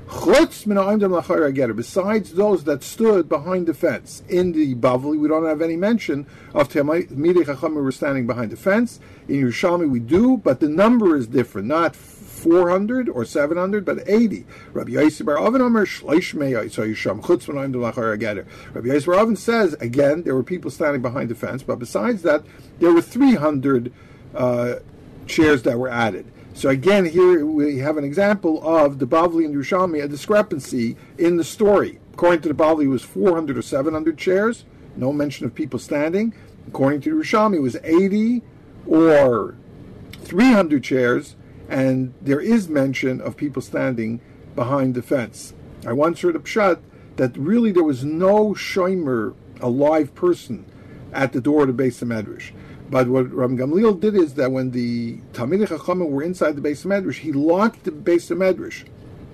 Besides those that stood behind the fence. In the Bavli, we don't have any mention of Talmidei Chachamim who were standing behind the fence. In Yerushalmi, we do, but the number is different. Not four hundred or seven hundred, but eighty. Rabbi Yosef bar Oven Omer Shleish Mei So Yisham Chutz V'Noim D'Lachar Ageder. Rabbi Yosef bar Oven says again there were people standing behind the fence, but besides that, there were three hundred uh, chairs that were added. So again, here we have an example of the Bavli and Yerushalmi, a discrepancy in the story. According to the Bavli, it was four hundred or seven hundred chairs, no mention of people standing. According to Yerushalmi, it was eighty or three hundred chairs, and there is mention of people standing behind the fence. I once heard a pshat that really there was no shomer, a live person, at the door of the Beis Medrash. But what Rav Gamliel did is that when the Talmidei Chachamim were inside the Beis Medrash, he locked the Beis Medrash.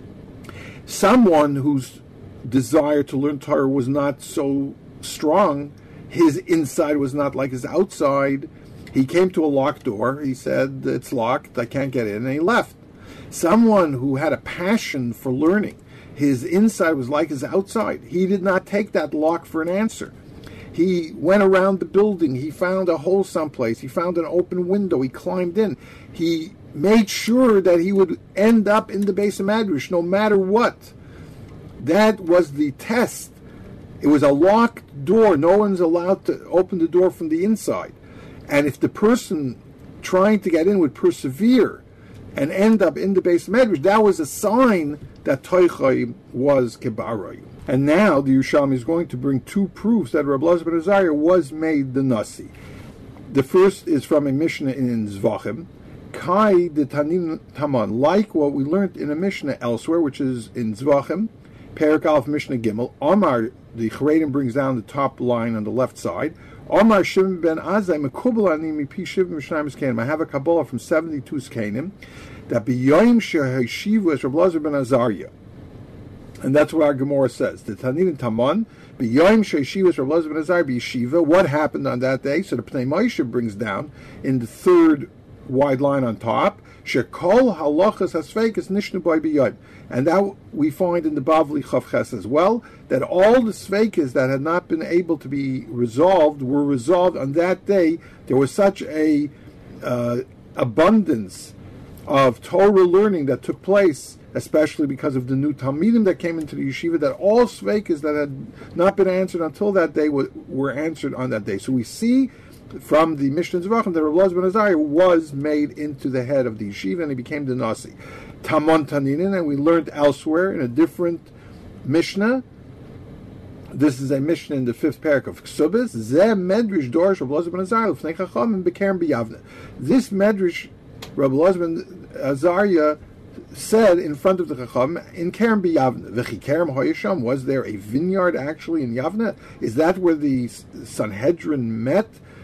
Someone whose desire to learn Torah was not so strong, his inside was not like his outside. He came to a locked door. He said, "It's locked, I can't get in," and he left. Someone who had a passion for learning, his inside was like his outside. He did not take that lock for an answer. He went around the building. He found a hole someplace. He found an open window. He climbed in. He made sure that he would end up in the Beis Medrash no matter what. That was the test. It was a locked door. No one's allowed to open the door from the inside. And if the person trying to get in would persevere and end up in the Beis Medrash, that was a sign that Toichai was Kebarai. And now the Yerushalmi is going to bring two proofs that Rabbi Elazar ben Azariah was made the Nasi. The first is from a Mishnah in Zvachim, Kai de Tanin Taman, like what we learned in a Mishnah elsewhere, which is in Zvachim, Perak Aleph Mishnah Gimel. Omar, the Charedim brings down the top line on the left side. Omar Shimon ben Azai Mekubal Ani Mipi Shivim Mishnayim Zkanim. I have a Kabbalah from seventy-two Zkanim that B'yoyim Sheheshiva is Rabbi Elazar ben Azariah. And that's what our Gemara says. The Tanin Taman, B'yoyim Sheheshiva is Rabbi Elazar ben Azariah B'yeshiva. What happened on that day? So the Pnei Moshe brings down in the third wide line on top, Shekol halachas hasfeikas nishnu by b'yoyim. And that we find in the Bavli Chavches as well, that all the sveikas that had not been able to be resolved were resolved on that day. There was such a uh, abundance of Torah learning that took place, especially because of the new Talmidim that came into the yeshiva, that all sveikas that had not been answered until that day were, were answered on that day. So we see from the Mishnah Zvachim that Rabbi Elazar ben Azariah was made into the head of the yeshiva and he became the Nasi. Tamon Taninin, and we learned elsewhere in a different Mishnah. This is a Mishnah in the fifth parak of Ksubis. Zeh Medrash Dorish Rabbi Elazar ben Azariah L'fnei Chachamim B'Kerem B'Yavne. This Medrash Rabbi Elazar ben Azariah said in front of the Chacham in Kerem B'Yavne. V'chi Kerem Hoyesham. Was there a vineyard actually in Yavne? Is that where the Sanhedrin met?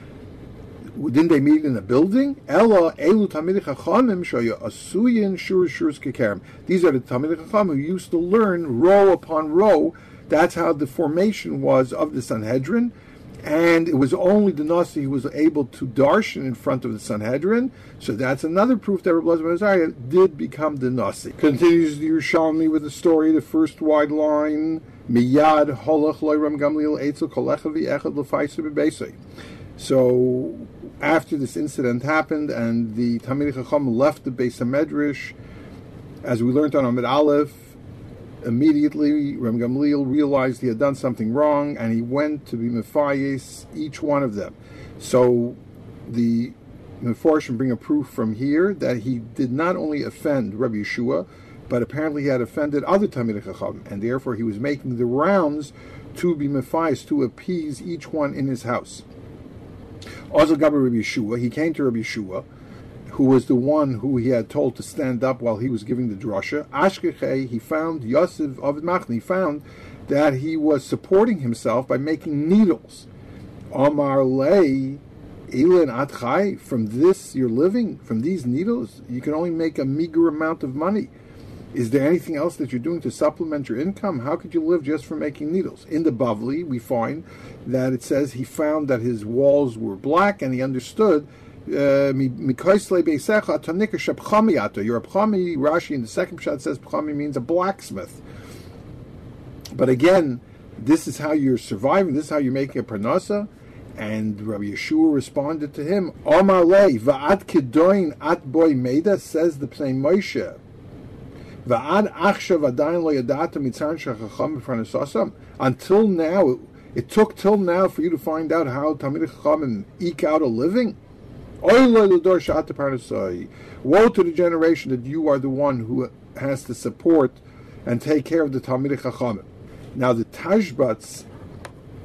Didn't they meet in a building? Ella elu Talmidei Chachamim shoya asuyin shur shurs kekerem. These are the Talmidei Chachamim who used to learn row upon row. That's how the formation was of the Sanhedrin, and it was only the Nasi who was able to darshan in front of the Sanhedrin. So that's another proof that Rabbi Elazar ben Azariah did become the Nasi. Continues the Yerushalmi with the story, the first wide line. Miyad holach loy Ram Gamliel eitzel kolecha v'echad l'faisa b'beisei. So after this incident happened and the Talmidei Chacham left the Beis Medrash, as we learned on Amid Aleph, immediately Ram Gamliel realized he had done something wrong and he went to be mefayes each one of them. So the Mefarshim bring a proof from here that he did not only offend Rabbi Yeshua, but apparently he had offended other Talmidei Chacham, and therefore he was making the rounds to be mefayes, to appease each one in his house. Also, Rabbi Yeshua, he came to Rabbi Yeshua, who was the one who he had told to stand up while he was giving the drasha. Ashkechei, he found Yosef Ovid Machni, he found that he was supporting himself by making needles. Amar lei Elin Atchai, from this you're living, from these needles, you can only make a meager amount of money. Is there anything else that you're doing to supplement your income? How could you live just from making needles? In the Bavli, we find that it says he found that his walls were black, and he understood. Uh, You're a pchami. Rashi in the second pshat says pchami means a blacksmith. But again, this is how you're surviving. This is how you're making a parnasa. And Rabbi Yeshua responded to him, Omar lei va'ad kedoin at boy meida, says the Pnei Moshe. Until now, it, it took till now for you to find out how Talmidei Chachamim eke out a living. Woe to the generation that you are the one who has to support and take care of the Talmidei Chachamim. Now the Tashbats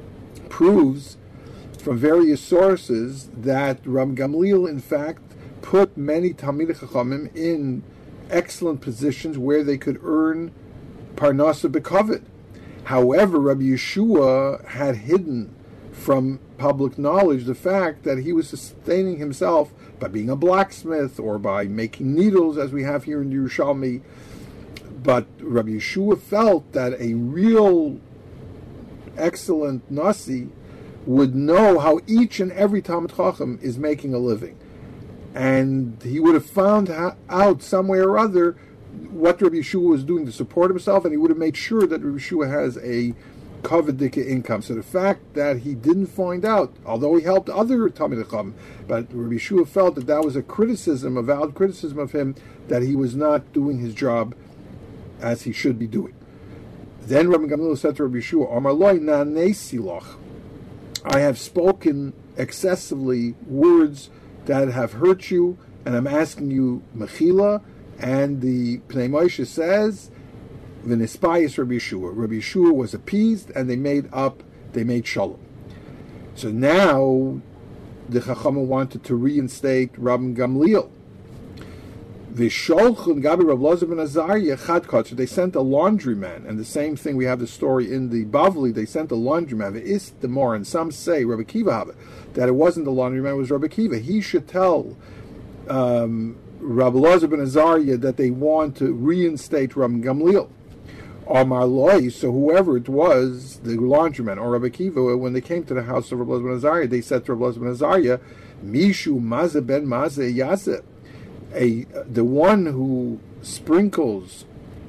proves from various sources that Ram Gamliel in fact put many Talmidei Chachamim in excellent positions where they could earn Parnasa B'Kavod. However, Rabbi Yeshua had hidden from public knowledge the fact that he was sustaining himself by being a blacksmith or by making needles, as we have here in Yerushalmi. But Rabbi Yeshua felt that a real excellent Nasi would know how each and every Talmid Chacham is making a living. And he would have found out some way or other what Rabbi Yeshua was doing to support himself, and he would have made sure that Rabbi Yeshua has a Kavadika income. So the fact that he didn't find out, although he helped other Talmidei Chacham, but Rabbi Yeshua felt that that was a criticism, a valid criticism of him, that he was not doing his job as he should be doing. Then Rabbi Gamliel said to Rabbi Yeshua, Amar Loi na nesiloch, I have spoken excessively words that have hurt you, and I'm asking you mechila. And the Pnei Moshe says, V'nispayis Rabbi Yeshua. Rabbi Yeshua was appeased, and they made up, they made shalom. So now the Chachamim wanted to reinstate Rabbi Gamliel. V'sholchun Gabi Rav Lozer ben Azariah chadkot. So they sent a laundryman, and the same thing we have the story in the Bavli. They sent a laundryman. V'is demor, and some say Rabbi Kiva have it, that it wasn't the laundryman, it was Rabbi Kiva. He should tell um, Rabbi Lozer ben Azariah that they want to reinstate Rabbi Gamliel. Amar Loi, so whoever it was, the laundryman or Rabbi Kiva, when they came to the house of Rabbi Lozer ben Azariah, they said to Rabbi Lozer ben Azariah, Mishu Maze ben Maze Yazeh, a the one who sprinkles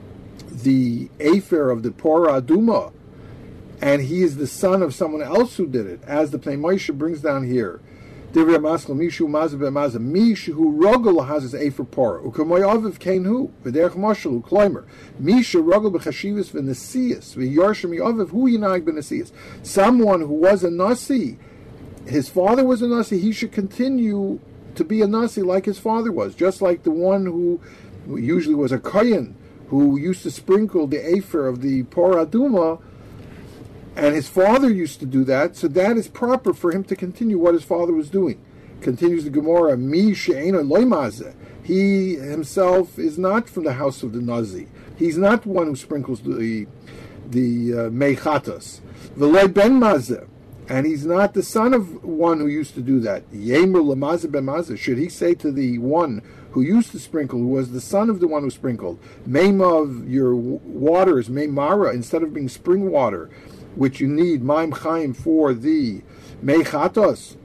the afer of the Pora Aduma, and he is the son of someone else who did it, as the Pnei Moshe brings down here. Divya Maskal Mishu Maze ben Maze Mishu who Rogel has his afer Pora Ukamoy Aviv Kain who V'derech Moshalu Kloimer Mishu Rogel b'Chashivus v'Nesias v'Yarshim Aviv who Yinag b'Nesias. Someone who was a Nasi, his father was a Nasi, he should continue to be a Nasi like his father was, just like the one who usually was a Kohen, who used to sprinkle the afer of the Pora Aduma, and his father used to do that, so that is proper for him to continue what his father was doing. Continues the Gemara, Mi she'ena loimazeh. He himself is not from the house of the Nazi. He's not the one who sprinkles the the uh, meichatos. V'loi ben mazeh. And he's not the son of one who used to do that. Yemer lemazeh ben mazeh. Should he say to the one who used to sprinkle, who was the son of the one who sprinkled, Meimav, your water is Meimara, instead of being spring water, which you need, Maim Chaim, for the Meichatos,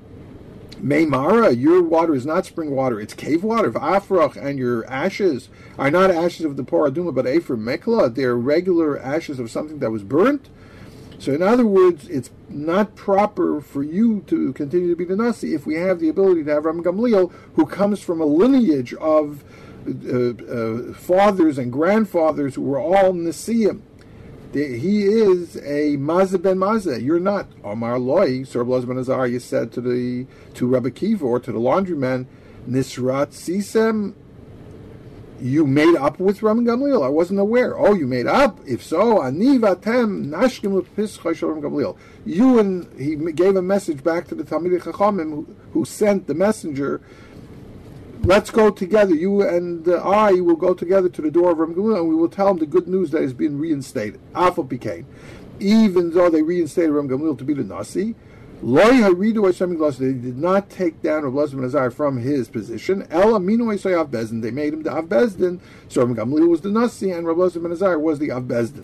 Meimara, your water is not spring water, it's cave water. V'afrach, and your ashes are not ashes of the Pora Aduma, but Efer Mekla, they're regular ashes of something that was burnt. So in other words, it's not proper for you to continue to be the Nasi if we have the ability to have Rabbi Gamliel, who comes from a lineage of uh, uh, fathers and grandfathers who were all Nasiim. He is a Mazeh ben Mazeh. You're not. Amar Loi, so Rabbi Lozer ben Azariah said to the to Rabbi Kiva, or to the laundryman, Nisrat Sisem, you made up with Rabbi Gamliel. I wasn't aware. Oh, you made up? If so, Ani vatem nashkim l'pischay shel Rabbi Gamliel. You, and he gave a message back to the Talmidei Chachamim who, who sent the messenger. Let's go together. You and uh, I will go together to the door of Rabbi Gamliel, and we will tell him the good news that has been reinstated. Afal Pikain. Even though they reinstated Rabbi Gamliel to be the Nasi, Loi haridu Hashem Glas, they did not take down Rabbi Lozer ben Azariah from his position. Ela minu Isai Av Bezdin, they made him the Av Bezdin. So Rabbi Gamliel was the Nasi, and Rabbi Lozer ben Azariah was the Av Bezdin.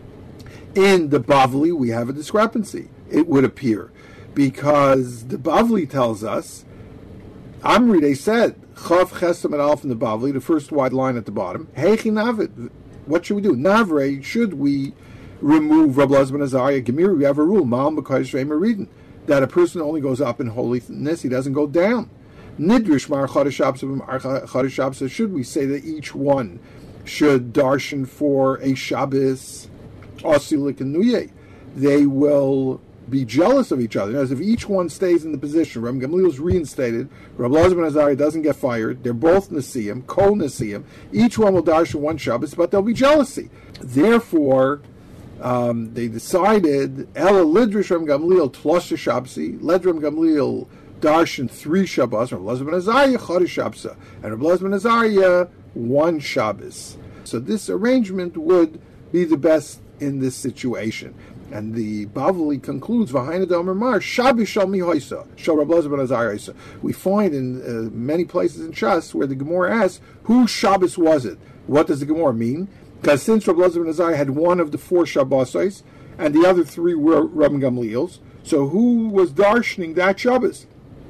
In the Bavli, we have a discrepancy, it would appear, because the Bavli tells us, Amri, they said, Chav Chesam and Alf in the Bavli, the first wide line at the bottom, Heichi Navid, what should we do? Navre, should we remove Rabbi Lozer ben Azariah? Gemir, we have a rule, Ma'am B'Kodesh Ve'emer Reading, that a person only goes up in holiness, he doesn't go down. Nidrish Mar Chodesh, should we say that each one should darshan for a Shabbos, Osilik and Nuye? They will be jealous of each other. As if each one stays in the position, Rabbi Gamliel is reinstated, Rabbi Lozer ben Azariah doesn't get fired, they're both Nasiim, co-Nasiim, each one will darshan one Shabbos, but there'll be jealousy. Therefore, Um, they decided, Ela Lidrish Rabbi Gamliel Tlosh Shabsi, let Rabbi Gamliel darshan three Shabbos, Rabbi Elazar ben Azariah Chodesh Shabsa, and Rabbi Elazar ben Azariah one Shabbos. So this arrangement would be the best in this situation. And the Bavli concludes, "V'haina d'Omer Mar Shabbos shal mi hoisa, shal Rabbi Elazar ben Azariah hoisa." We find in uh, many places in Shas where the Gemara asks, "Whose Shabbos was it?" What does the Gemara mean? Because since Rabbi Elazar ben Azariah had one of the four Shabbosos, and the other three were Rabbi Gamliel's, so who was darshaning that Shabbos?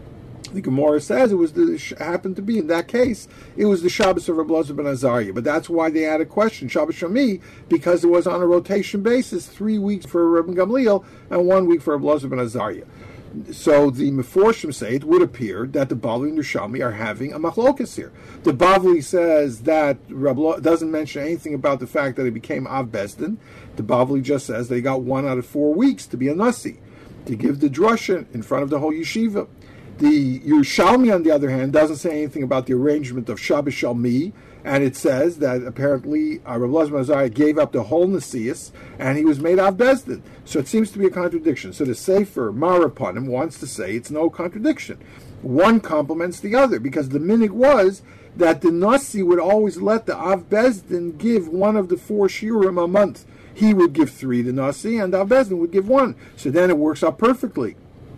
The Gemara says it was the happened to be in that case it was the Shabbos of Rabbi Elazar ben Azariah, but that's why they had a question Shabbos Shami, because it was on a rotation basis, three weeks for Rabbi Gamliel and one week for Rabbi Elazar ben Azariah. So the Meforshim say it would appear that the Bavli and the Yerushalmi are having a machlokas here. The Bavli says that Rabbi doesn't mention anything about the fact that it became Av Bezdin. The Bavli just says they got one out of four weeks to be a nasi, to give the drusha in front of the whole yeshiva. The Yerushalmi, on the other hand, doesn't say anything about the arrangement of Shabbos Shalmi, and it says that apparently uh, Rabbi Elazar ben Azariah gave up the whole Nesias, and he was made Av Bezdin. So it seems to be a contradiction. So the Sefer Maraponim wants to say it's no contradiction. One complements the other, because the minig was that the Nasi would always let the Av Bezdin give one of the four shiurim a month. He would give three to Nasi, and Av Bezdin would give one. So then it works out perfectly.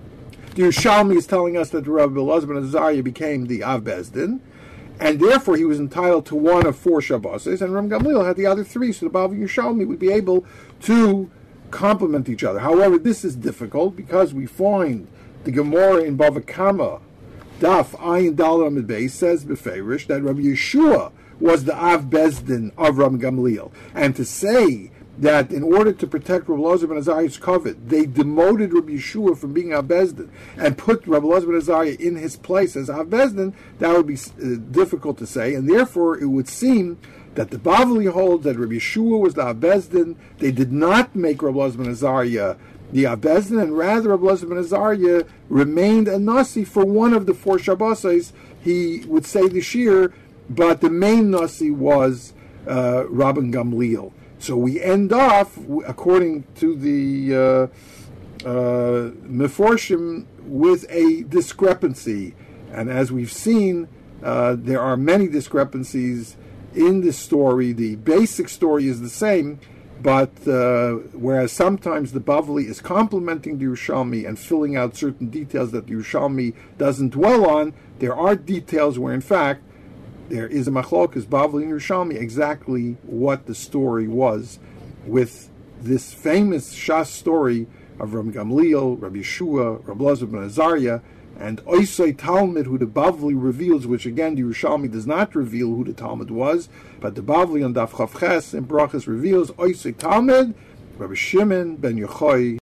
The Yerushalmi is telling us that Rabbi Elazar ben Azariah became the Av Bezdin, and therefore he was entitled to one of four Shabbos, and Rabbi Gamliel had the other three, so the Bavli and Yerushalmi would be able to complement each other. However, this is difficult because we find the Gemara in Bava Kama, Daf Ayin Daled Amud Beis, says beferish that Rabbi Yeshua was the Av Bezdin of Rabbi Gamliel, and to say that in order to protect Rabbi Elazar ben Azariah's covet, they demoted Rabbi Yeshua from being Av Bezdin and put Rabbi Elazar ben Azariah in his place as Av Bezdin, that would be uh, difficult to say, and therefore it would seem that the Bavli holds that Rabbi Yeshua was the Av Bezdin. They did not make Rabbi Elazar ben Azariah the Av Bezdin, and rather Rabbi Elazar ben Azariah remained a Nasi for one of the four Shabbos. He would say the Shir, but the main Nasi was uh, Rabbi Gamliel. So we end off, according to the uh, uh, Meforshim, with a discrepancy. And as we've seen, uh, there are many discrepancies in this story. The basic story is the same, but uh, whereas sometimes the Bavli is complementing the Yerushalmi and filling out certain details that the Yerushalmi doesn't dwell on, there are details where, in fact, there is a machlokas, Bavli and Yerushalmi, exactly what the story was with this famous Shas story of Rabbi Gamliel, Rabbi Yeshua, Rabbi Elazar ben Azariah, and Oisei Talmud, who the Bavli reveals, which again the Yerushalmi does not reveal who the Talmud was, but the Bavli on Daf Chav Ches in Brachas reveals Oisei Talmud, Rabbi Shimon ben Yochai,